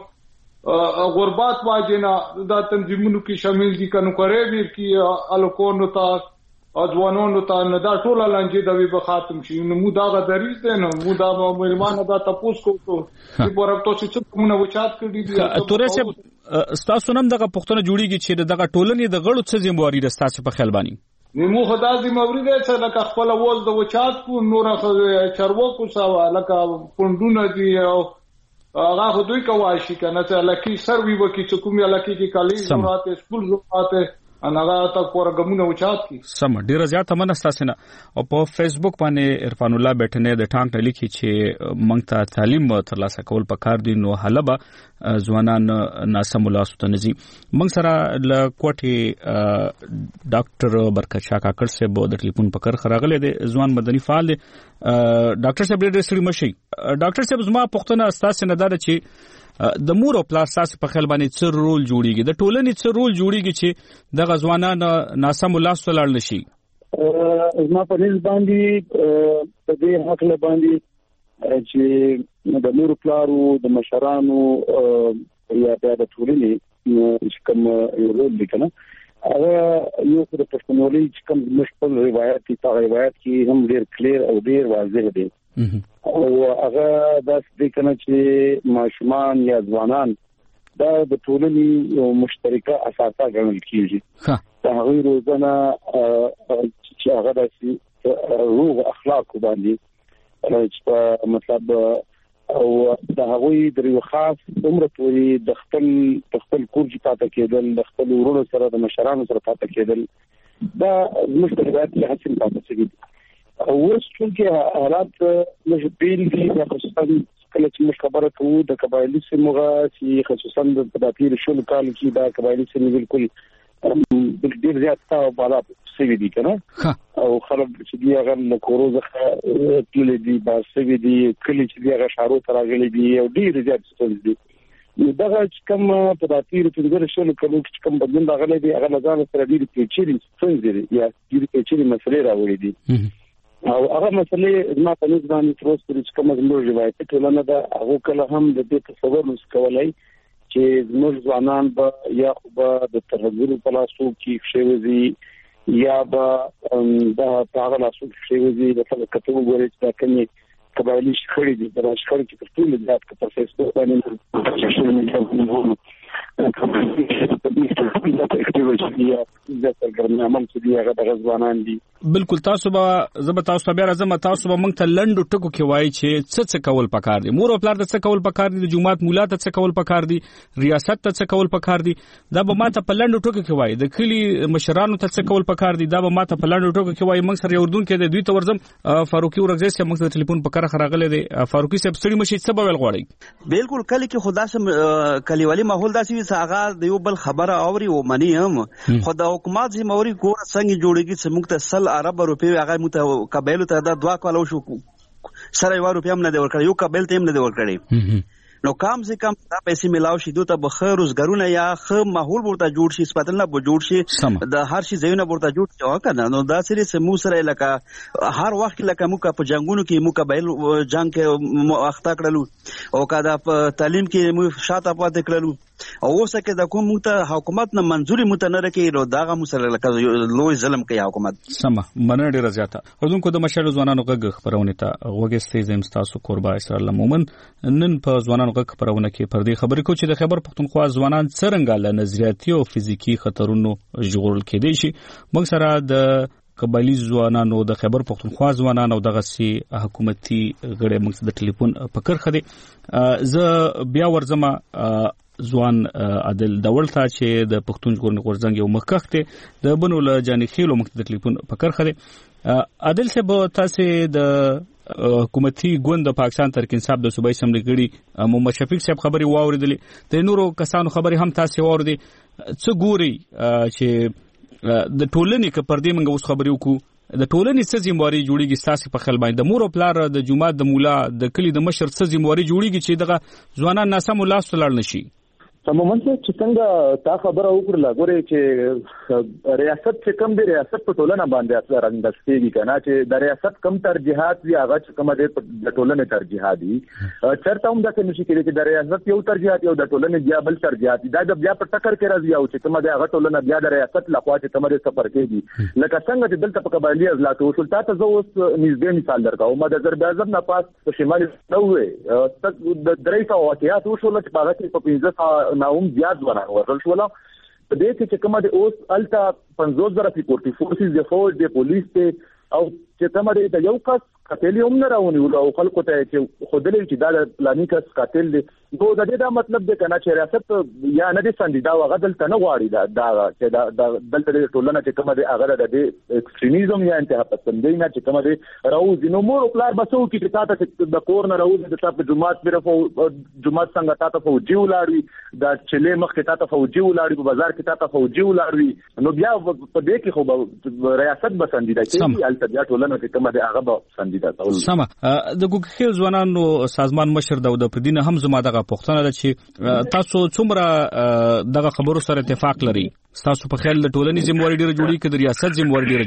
S13: غربات واجینا د تنظیمونو کې شامل دي کنو کوي ویر کې الکونو تا ځوانونو ته نه دا ټول لانجې د وی به ختم شي. نو مو دا غدریز ده نو مو دا مېلمانه دا تاسو کو ته په ورته چې کومه وچات کړی دي.
S22: تورې صاحب تاسو نن دغه پښتنه جوړیږي چې دغه ټولنې د غړو څه ذمہواری ده تاسو په خیال باندې؟
S13: نیمو خدای دې موري ده چې لکه خپل وول د وچات کو نور چرواکو سوا لکه پوندونه دي او هغه خو دوی کوي شي کنه چې لکه سروي وکي چې کومه لکه کې کالي ضرورت سکول ضرورت انغه تا کورګمونه وچات کی
S22: سم ډیره زیاته منستاسنه او په فیسبوک باندې عرفان الله بیٹنه د ټانګ ټلی کی چې مونږ ته تعلیم ترلاسه کول پکار دي نو حلبه ځوانان ناسم لاسته نزي. مونږ سره ل کوټي ډاکټر برکت شاه کاکړ صاحب د ټلیفون پکر خراغله دي ځوان مدني فعال دي. ډاکټر صاحب ډېر سړي مشي. ډاکټر صاحب زما پښتنه استاسنه دار چې د مور او پلار ساس په خیال باندې څه رول جوړیږي، د ټولنې څه رول جوړیږي چې د غزوانان ناسم لاس ولړل نشي.
S4: زما په نس باندې په دې حق له باندې چې د مور پلارو د مشرانو یا د ټولنې چې کوم یو رول دی کنه هغه یو د پښتونولۍ چې کوم مشکل روایت دي په روایت کې هم ډیر کلیر او ډیر واضح دي او هغه د دې کنه چې ماشومان یا ځوانان دا د ټولنې یو مشترکه اساسه ګڼل کیږي. دا هغه روزنه چې هغه د روغ اخلاق باندې چې مطلب او دا هغه د یو خاص عمر پورې د خپل خپل کورج پاتې کېدل، د خپل ورونو سره د مشرانو سره پاتې کېدل دا مشترکات چې حاصل پاتې کېږي.
S21: اوس چې حالات مش بیل دي خصوصا کله چې موږ خبره کوو د قبایلی سیمه چې خصوصا د تدابیر شول کال کې دا قبایلی سیمه بالکل ډیر زیات تا بالا سوي دي کنه او خلک چې دی هغه له کوروزه تل دي با سوي دي کلی چې دی هغه شارو تر غلي دي او ډیر زیات ستل دي دغه کوم تدابیر چې د شول کلو چې کوم بدلون راغلي دي هغه لږه سره ډیر پیچلي څنګه دي یا ډیر پیچلي مسلې راوړي دي او هغه مسلې ما په نسبت باندې تروس چې کوم زموږ روایت ټولنه دا هغه کله هم د دې تصور نس کولای چې زموږ ځوانان به یا به د ترغیب په لاسو کې شوي یا به دا هغه لاسو کې شوي د خلکو کتو غوړي چې دا کومي قبایلی شخړې دي دا شخړې چې په ټول ځات کې په فیسبوک باندې چې نه کوم
S14: بالکل تاسو به زما تاسو بیا راځم تاسو به موږ ته لنډو ټکو کې وایي چې څه څه کول پکار دي مور او پلار ته څه کول پکار دي د جماعت مولا ته څه کول پکار دي ریاست ته څه کول پکار دي دا به ماته په لنډو ټکو کې وایي د کلی مشرانو ته څه کول پکار دي دا به ماته په لنډو ټکو کې وایي موږ سره اردن کې د دوی ته ورزم فاروقي ورغزي سره موږ د ټلیفون په کار خراغله دي فاروقي صاحب ستړي مشي څه به ول غواړي
S15: بالکل کلی کې خدا سم کلیوالي ماحول داسې هغه د یو بل خبره اوري او منی هم خدا حکومت زی موري کور څنګه جوړیږي چې موږ ته سل عرب روپی هغه مت قبایل ته دا دوا کولو شو سره یو روپی هم نه دی ورکړی یو قبایل ته هم نه دی ورکړی نو کم سے کم دا پیسې ملاو شي دوی ته بخیر روزګارونه یا خ ماحول ورته جوړ شي سپاتلنه به جوړ شي د هر شي ځایونه ورته جوړ شي او کنه نو دا سری سمو سره لکه هر وخت لکه موږ په جنگونو کې موږ قبایل جنگ کې اخته کړلو او کدا په تعلیم کې موږ شاته پاتې کړلو او اوسه کې د کوم ته حکومت نه منځوري متنره کې نو داغه مسله لکه لوی ظلم کوي حکومت
S14: سم مننه ډیره زیاته اردوونکو د مشر ځوانانو غږ خبرونه ته وګستې زم تاسو قربا اسرائیل مومن نن په ځوانانو غږ خبرونه کې پر دې خبرې کو چې د خبر پښتونخوا ځوانان څنګه له نظریاتي او فزیکی خطرونو ژغورل کېدي شي موږ سره د قبایلی ځوانانو د خبر پښتونخوا ځوانانو دغه سي حکومتي غړي موږ د ټلیفون په کر خدي ز بیا ورزمه ځوان عادل دولت چې د پښتون ژغورنې غورځنګ یو مخکخته د بنو له جانې خېلو موږ د ټلیفون په کر خدي عادل صاحب تاسو د حکومتي ګوند د پاکستان ترک انصاف د صوبایي اسمبلی غړي محمد شفیق صاحب خبري واوریدلې د نورو کسانو خبري هم تاسو واوریدي څه ګوري چې د ټولنې کې پر دې موږ اوس خبري وکړو د ټولنې څه ذمہواری جوړیږي تاسو په خپل باندې د مور او پلار د جماعت د مولا د کلی د مشر څه ذمہواری جوړیږي چې دغه ځوانان ناسم لاس تلل نشي
S4: تماما چې څنګه تا خبره وکړه غوړې چې ریاست چې کم دی ریاست په ټولنه باندې اثر اندستېږي کنه چې د ریاست کم ترجیحات وی هغه چې کومه د ټولنې ترجیحات دي چرته هم دا څه نشي کېږي چې د ریاست یو ترجیحات یو د ټولنې بیا بل ترجیحات دا د بیا په ټکر کې راځي او چې کومه د هغه ټولنه بیا د ریاست لخوا چې کومه د سفر کېږي لکه څنګه چې دلته په قبایلی اضلاع وصول تاسو زه اوس نږدې مثال درکوم ما د آذربایجان نه پاس په شمال نوې د درې سوه واقعات وشول چې هغه په پنځه سوه ناوم زیات ورغل شو په دې کې چې کومه د اوس الټا پنځوس زره سکیورټي فورسز د فوج د پولیس ته او چې کومه د یو کس قاتل هم نه راونی او خلکو ته چې خودلې چې دا پلاني کس قاتل دی نو د دې دا مطلب دی کنه چې ریاست یا نه دي سندي دا وغدل ته نه غواړي دا دا چې دا دلته د ټولنه چې کومه د هغه د ایکستریمیزم یا انتها پسندۍ نه چې کومه د راوځي نو مور او پلار بسو کې تاسو د کور نه راوځي د تاسو جمعات پر جمعات څنګه تاسو فوجي ولاړوي دا چلې مخ کې تاسو فوجي ولاړوي په بازار کې تاسو فوجي ولاړوي نو بیا په دې کې خو ریاست بسندي دا چې الته بیا ټولنه کې کومه د هغه بسندي
S14: سم د ګوګخیل ځوانانو سازمان مشر داود پردین هم زما دغه پښتنه ده چې تاسو څومره دغه خبرو سره اتفاق لري تاسو په خیال د ټولنې ذمہواری ډیره جوړیږي که د ریاست ذمہواری ډیره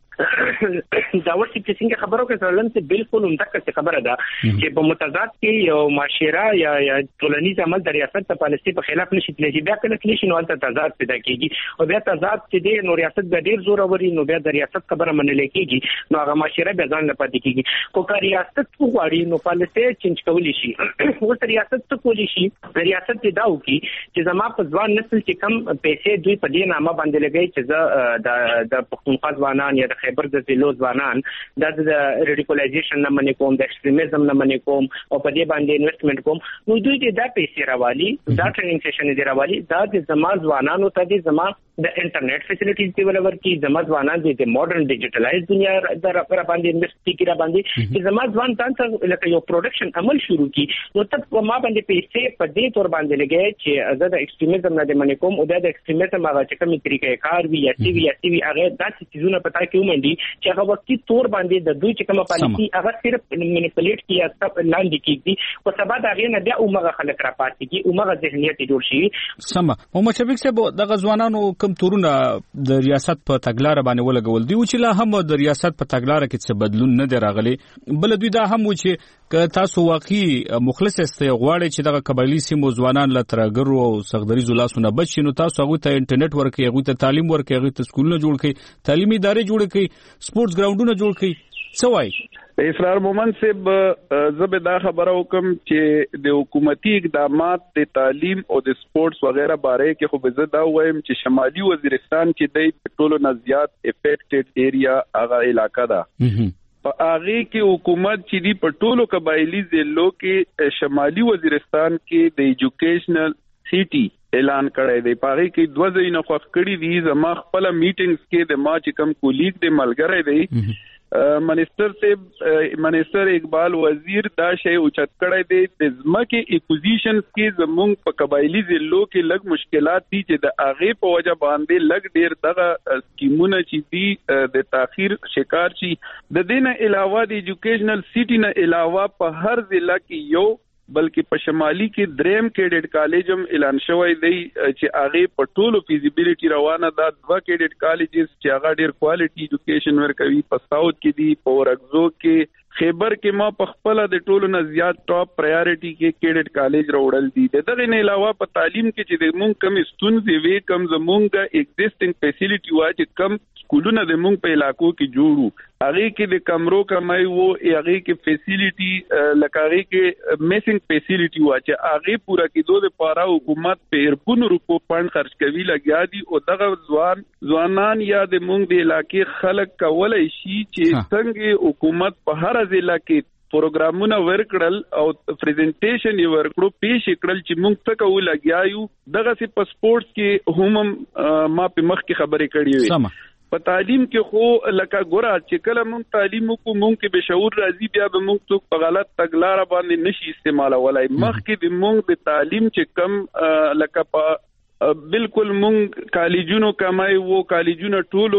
S14: جوړیږي
S7: دا ورته چې څنګه خبرو کې سره لنته بالکل همدغه څه خبره ده چې په متضاد کې یو معاشره یا یا ټولنیز عمل د ریاست په پالیسي په خلاف نشي تللی بیا کله کلی شي نو ته تضاد پیدا کیږي او بیا تضاد چې دی نو ریاست د ډیر زور اوري نو بیا د ریاست خبره منل کیږي نو هغه معاشره به ځان نه پاتې کیږي خو که ریاست وغواړي نو پالیسي چینج کولی شي اوس ریاست څه کولی شي ریاست دا وکي چې زما په ځوان نسل چې کم پیسې دوی په دې نامه باندې لګي چې د د پښتونخوا ځوانان یا د خیبر د ضلعو ځوانان د ریډیکولایزیشن نه منې کوم د ایکستریمیزم نه منې کوم او په دې باندې انویسټمنټ کوم نو دوی دې دا پیسې راوالي دا ټریننګ سیشن دې راوالي دا د زما ځوانانو ته دې زما د انټرنیټ فیسیلیټیز ډیولپر کی زما ځوانان د ماډرن ډیجیټلایز دنیا در پر باندې انویسټ کی را باندې چې زما ځوان تاسو لکه یو پروډکشن عمل شروع کی نو تاسو ما باندې پیسې په دې تور باندې لګي چې زه د ایکستریمیزم نه د منې کوم او د ایکستریمیزم هغه چې کومه طریقې کار وی یا سی وی یا سی وی هغه داسې چیزونه پتا کې ومنډي چې هغه وختي تور باندې د دوی چې کومه پالیسي هغه صرف منیپولیټ کی یا لاندې کیږي او سبا دا غي نه بیا عمره خلک را پاتې کی عمره ذهنیت جوړ شي
S14: سم محمد شفیق صاحب د غزوانانو کم تورونه د ریاست په تګلارې باندې ولګول دی چې لا هم د ریاست په تګلارې کې څه بدلون نه دی راغلی بل دوی دا هم و چې که تاسو واقعي مخلص استئ غواړئ چې دغه قبایلی سیمو ځوانان له ترګرو او سغدري زلاسونه بچي نو تاسو هغه ته انټرنیټ ورکړئ هغه ته تعلیم ورکړئ هغه ته سکولونه جوړ کړئ تعلیمي ادارې جوړ کړئ سپورتس ګراوندونه جوړ کړئ څه وایي
S11: اسرار مومن صاحب زبه دا خبره وکم چې د حکومتي اقدامات د تعلیم او د سپورتس وغیرہ باره کې خو به زه دا وایم چې شمالي وزیرستان کې د ټولو نه زیات افیکټډ ایریا هغه علاقہ ده په هغه کې حکومت چې دی په ټولو قبایلی ضلعو کې شمالي وزیرستان کې د ایجوکیشنل سیټي اعلان کړی دی په هغه کې دوه ځینې خوښ کړي دي زما خپل میټینګز کې د ما چې کم کولیګ د ملګری دی منیسټر صاحب منیسټر اقبال وزیر دا شی اوچت کړی دی د ځمکې اپوزیشنز کې زمونږ په قبایلی ضلعو کې لږ مشکلات دي چې د هغې په وجه باندې لږ ډېر دغه سکیمونه چې دي د تاخیر شکار شي د دې نه علاوه د ایجوکیشنل سیټي نه علاوه په هر ضلع کې یو بلکې په شمالي کې دریم کیډټ کالجم اعلان شوی دی چې هغه په ټولو فیزیبিলিټي روانه ده دوه کیډټ کالجز چې هغه ډیر کوالټي ایجوکیشن ورکوي په ساوث کې دی په ورغزو کې خیبر کې ما په خپل د ټولو نه زیات ټاپ پرایورټي کې کیډټ کالج راوړل دي دغه نه علاوه په تعلیم کې چې د مونږ کم ستونزې وي کم زمونږ ایگزیسټینګ فیسیلیټي وا چې کم سکولونه د مونږ په علاقو کې جوړو هغه کې د کمرو کمای وو هغه کې فیسیلیټي لکه کې میسنګ فیسیلیټي وا چې هغه پورا کېدو د پاره حکومت په اربون روپو فند خرج کوي لګیا دي او دغه ځوان ځوانان یا د مونږ د علاقې خلک کولای شي چې څنګه حکومت په هر ضلع کې پروګرامونه ورکړل او پریزنټیشن یې ورکړو پیش کړل چې موږ څه کوو لګیایو دغه سي په سپورتس کې هم ما په مخ کې خبرې کړې وي په تعلیم کې خو لکه ګوره چې کله موږ تعلیم کو موږ کې به شعور راځي بیا به موږ څوک په غلط تګلار باندې نشي استعمالولای مخ کې د موږ د تعلیم چې کم لکه په بالکل مونږ کالجونو کمای وو کالجونو ټولو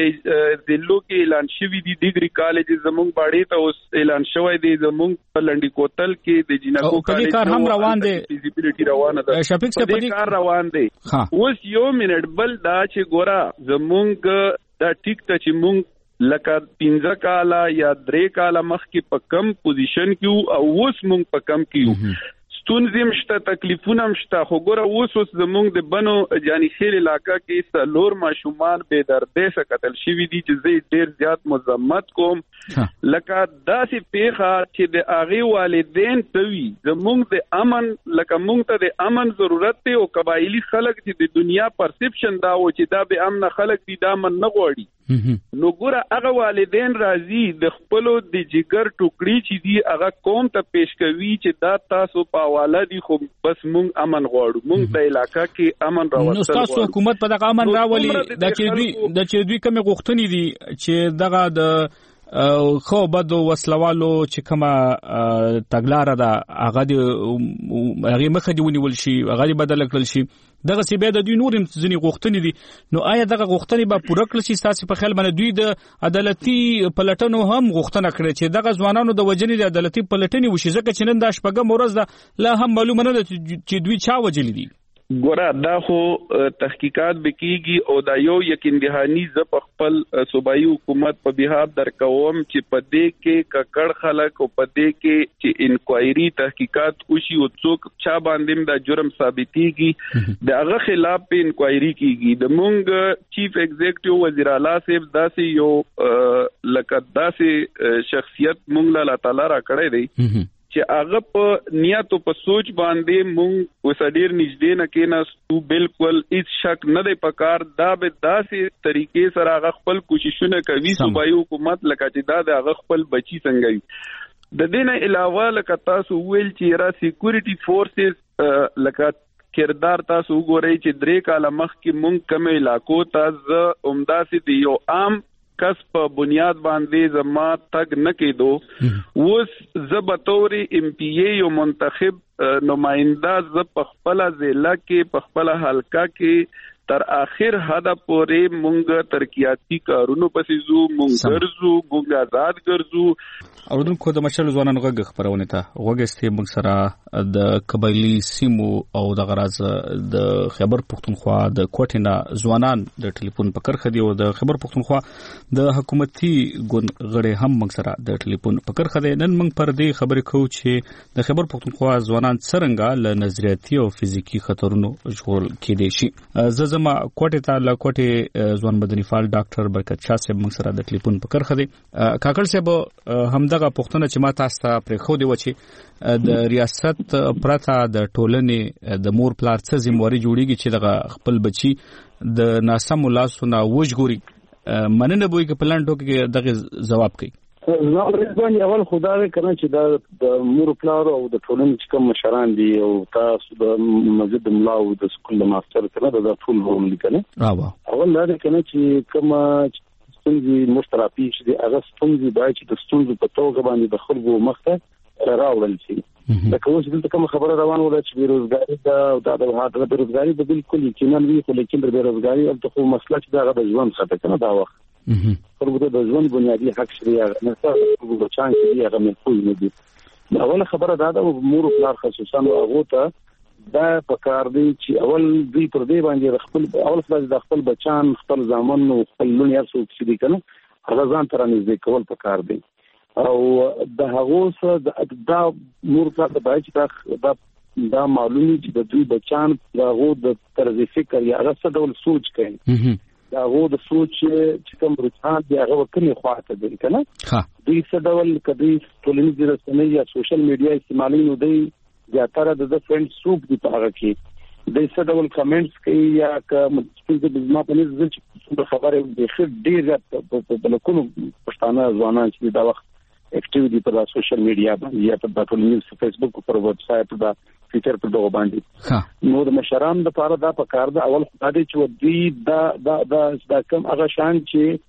S11: ضلعو کې اعلان شوی دی ډیګري کالج زمونږ باندې ته اوس اعلان شوی دی زمونږ په لنډی کوتل کې د جنکو کالج کار هم روان دی فیزیبিলিټي روانه ده شفیق څه په کار روان دی اوس یو منټ بل دا چې ګورا زمونږ دا ټیک ته چې مونږ لکه پنځه کاله یا درې کاله مخکې په کم پوزیشن کې او اوس مونږ په کم کې ستونزې مشته تکلیفونه مشته خو ګوره اوس اوس زمونږ د بنو جاني خیل علاقہ کې څلور ماشومان بې دردې څخه قتل شوي دي چې زه ډېر زیات مذمت کوم لکه داسې پیښه چې د هغې والدین ته وي زمونږ د امن لکه مونږ ته د امن ضرورت دی او قبایلي خلک چې د دنیا پرسپشن دا و چې دا به امن خلک دي دا امن نه غواړي نو ګوره هغه والدین راځي د خپلو د جګر ټوکړي چې دي هغه قوم ته پیش کوي چې دا تاسو په حواله دي خو بس مونږ امن غواړو مونږ د علاقې کې امن راوستل
S14: نو تاسو حکومت په دغه امن راولي د چې دوی د چې دوی کوم غوښتنې دي چې دغه د خو بده وسلوالو چې کومه تګلار ده هغه د هغه مخه دی ونیول شي هغه بدل کړل شي دغه سی به د دوی نور ځنی غوښتنې دي نو آیا دغه غوښتنې به پوره کړل شي تاسو په خیال باندې دوی د عدالتي پلټنو هم غوښتنه کړې چې دغه ځوانانو د وجنې د عدالتي پلټنې وشي ځکه چې نن د شپږم ورځ ده لا هم معلومه نه ده چې دوی چا وجلي دي
S11: ګوره دا خو تحقیقات بکیږي او دا یو یقین دهانی ز په خپل صوبایي حکومت په بهاب در کوم چې په دې کې ککړ خلک او په دې کې چې انکوایري تحقیقات وشي او څوک چا باندې دا جرم ثابتيږي د هغه خلاف په انکوایري کیږي د مونږ چیف ایگزیکټیو وزیر اعلی صاحب داسې یو لکه داسې شخصیت مونږ له الله تعالی را کړی دی چې هغه په نیت او په سوچ باندې مونږ وسډیر نږدې نه کېناستو بالکل هیڅ شک نه دی پکار دا به داسې طریقې سره هغه خپل کوششونه کوي صوبایي حکومت لکه چې دا د هغه خپل بچی څنګه وي د دې نه علاوه لکه تاسو ویل چې را سکیورټي فورسز لکه کردار تاسو وګورئ چې درې کاله مخکې مونږ کوم علاقو ته ز عمداسي دی یو عام کس په بنیاد باندې زما تک نه کېدو اوس ز بطوري ام پی ای یو منتخب نمائنده ز په خپل ضلع کې په خپل حلقه کې تر اخر حد پورې مونږ ترقیاتی کارونو پسې زو مونږ ګرځو مونږ آزاد ګرځو
S14: اوردونکو د مشل ځوانانو غږ خبرونه ته وګستې موږ سره د قبایلی سیمو او د غراز د خیبر پختونخوا د کوټینا ځوانان د ټلیفون په کرخه دی او د خیبر پختونخوا د حکومتي ګوند غړي هم موږ سره د ټلیفون په کرخه دی. نن موږ پر دې خبرې کوو چې د خیبر پختونخوا ځوانان څنګه له نظریاتي او فزیکی خطرونو ژغورل کېدای شي. زما کوټه ته له کوټه ځوان مدني فعال ډاکټر برکت شاه صاحب موږ سره د ټلیفون په کرخه دی. کاکړ صاحب هم دغه پښتنه چې ما تاسو ته پرې خو دی و چې د ریاست پرته د ټولنې د مور پلار څخه ذمہواری جوړیږي چې دغه خپل بچي د ناسم لاسونه وژغوري. مننه به کې پلانټو کې دغه جواب کوي.
S16: نو رضوان اول خدای کنه چې د مور پلار او د ټولنې چې کوم مشران دي او تاسو د مسجد ملا او د سکول ماستر کنه د ټول هم لیکنه اول دا کنه چې کوم ستونزې مشترکې چې د هغه ستونزې باید چې د ستونزو په توګه باندې د خلکو مخته راوړل شي. لکه اوس دلته کوم خبره روانه وه چې بیروزګاري دا د هغه بیروزګاري د بالکل یقینا وی خو لیکن د بیروزګاري او خو مسله چې دا د ژوند خطر کنه دا وخت خلکو ته د ژوند بنیادی حق شری نه څه بچان چې هغه محفوظ نه دي. اوله خبره دا د مور پلار خصوصا هغه ته دا پکار دی چې اول دوی پر دې باندې خپل اول خلاص د خپل بچان خپل ځامن او خپل لونی ارسو چې دي کنه هغه ځان تر نږدې کول پکار دی او د هغه سره دا مور پلار ته باید چې دا دا معلومي چې د دوی بچان هغه د طرز فکر یا هغه څه ډول سوچ کوي دا هغه د سوچ چې کوم رجحان دی هغه کومه خواته دی کنه دوی څه ډول کدي ټولنیز رسنۍ یا سوشل میډیا استعمالي نو دی یا تر د فرند سوپ دی په هغه کې د څه ډول کمنټس کوي یا کوم څه د ما په نظر چې خبره د خیر ډیر په لکونو پښتانه ځوانان چې دا وخت اکټیو دي په سوشل میډیا باندې یا په ټولنیز فیسبوک پر ویب سټ په ټوئیټر په دغه باندې نو د مشران د لپاره دا پکار ده اول خدای چې دوی دا دا دا کوم هغه شان چې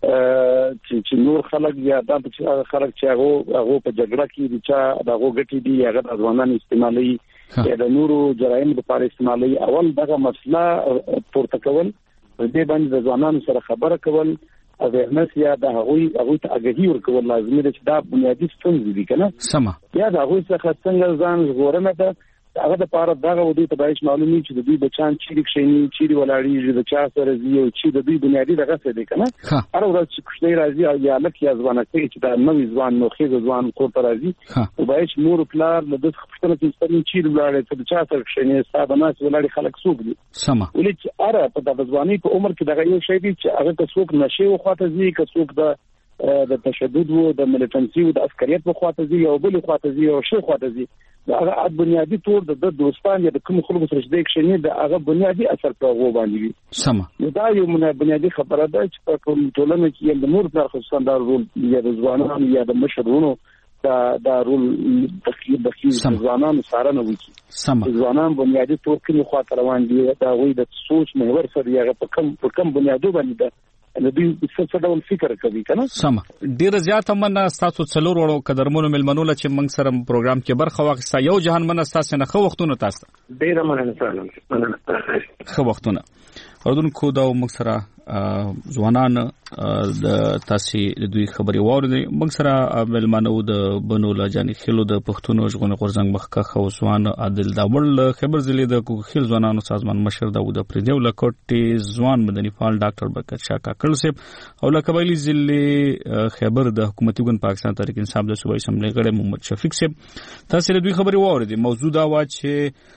S16: چې نور خلک یا دا چې خلک چې هغه هغه په جګړه کې دي چې هغه غټي دي هغه د ځوانان استعمالي یا د نورو جرایم لپاره استعمالي اول دغه مسله پورته کول دې باندې د ځوانانو سره خبره کول اویرنس یا د هغوی هغوی ته اگهي ورکول لازمي ده چې دا بنیادی ستونزې دي کنه
S14: سم
S16: یا د هغوی څخه څنګه ځان ژغورنه ده هغه د پاره دغه ودی ته باید معلومي چې د دوی بچان چیرې کښینی چیرې ولاړی د چا سره زی او چې د دوی بنیادی دغه څه دی کنه هر ورځ چې کښنی راځي او یا لکه یا ځوان کې چې دا نوې ځوان نو خېز ځوان کور ته راځي او باید مور پلار له دغه خپل چې ستنې چیرې ولاړی ته چا سره کښینی صاحب ناس ولاړی خلک سوق دي
S14: سم
S16: ولې چې اره په د ځواني په عمر کې دغه یو شی دی چې هغه که څوک نشي او خاطر زی که څوک د د تشدد او د ملیټنسي او د عسکریت په خاطر زی او بل خاطر زی او شي خاطر زی دا هغه بنیادی تور د دوستان یا د کوم خلکو سره چې د کښنی د هغه بنیادی اثر په غو باندې
S14: سم
S16: نو دا یو بنیادی خبره ده چې په کوم ټولنه کې د مور پر خصوصا دا رول یا د ځوانانو یا د مشرونو دا دا رول د د ځوانانو سره نه وکی
S14: سم
S16: ځوانان بنیادی تور کې خاطر روان دي دا وایي د سوچ محور سره هغه په کوم په کوم بنیادو باندې ده نو دوی څه ډول فکر کوي کنه
S14: سم ډیر زیات مننه تاسو څلور وړو قدرمنو ملمنو چې موږ سره پروګرام کې برخه واخیسته یو جهان مننه تاسو نه خو وختونه تاسو
S16: ډیر مننه مننه
S14: خو وختونه اردوونکو دا موږ سره ځوانان د تاسو د دوی خبري واوري موږ سره ملمنو د بنو لجاني خلو د پښتونو ژغون غورزنګ مخکخ خوسوان عادل داول خبر زلي د خل ځوانانو سازمان مشر داوود پردیو لکټي ځوان مدني فعال ډاکټر برکت شاه کاکړ صاحب او لکبایلی ضلع خبر د حکومتي ګوند پاکستان تحریک انصاف د صوبایي اسمبلی غړي محمد شفیق صاحب تاسو د دوی خبري واوري موضوع دا و چې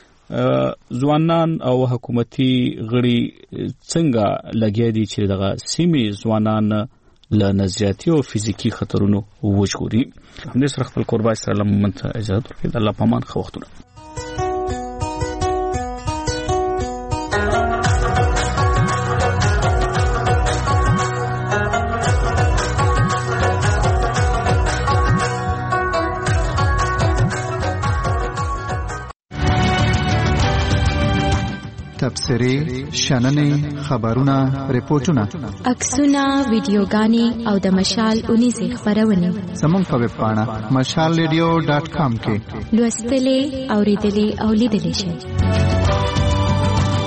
S14: ځوانان او حکومتي غړي څنګه لګیا دي چې دغه سیمې ځوانان له نظریاتي او فزیکی خطرونو وژغوري همدې سره خپل قربای سره لمنت اجازه ورکړي الله پامان خو وختونه
S10: تبصرې شننې خبرونه ریپورتونه
S17: عکسونه ویډیوګانې او د مشال اونیزې خبرونه
S10: زموږ په ویب پاڼه مشال ریډیو ډاټ کام کې
S17: لوستلې اوریدلې او لیدلې شئ.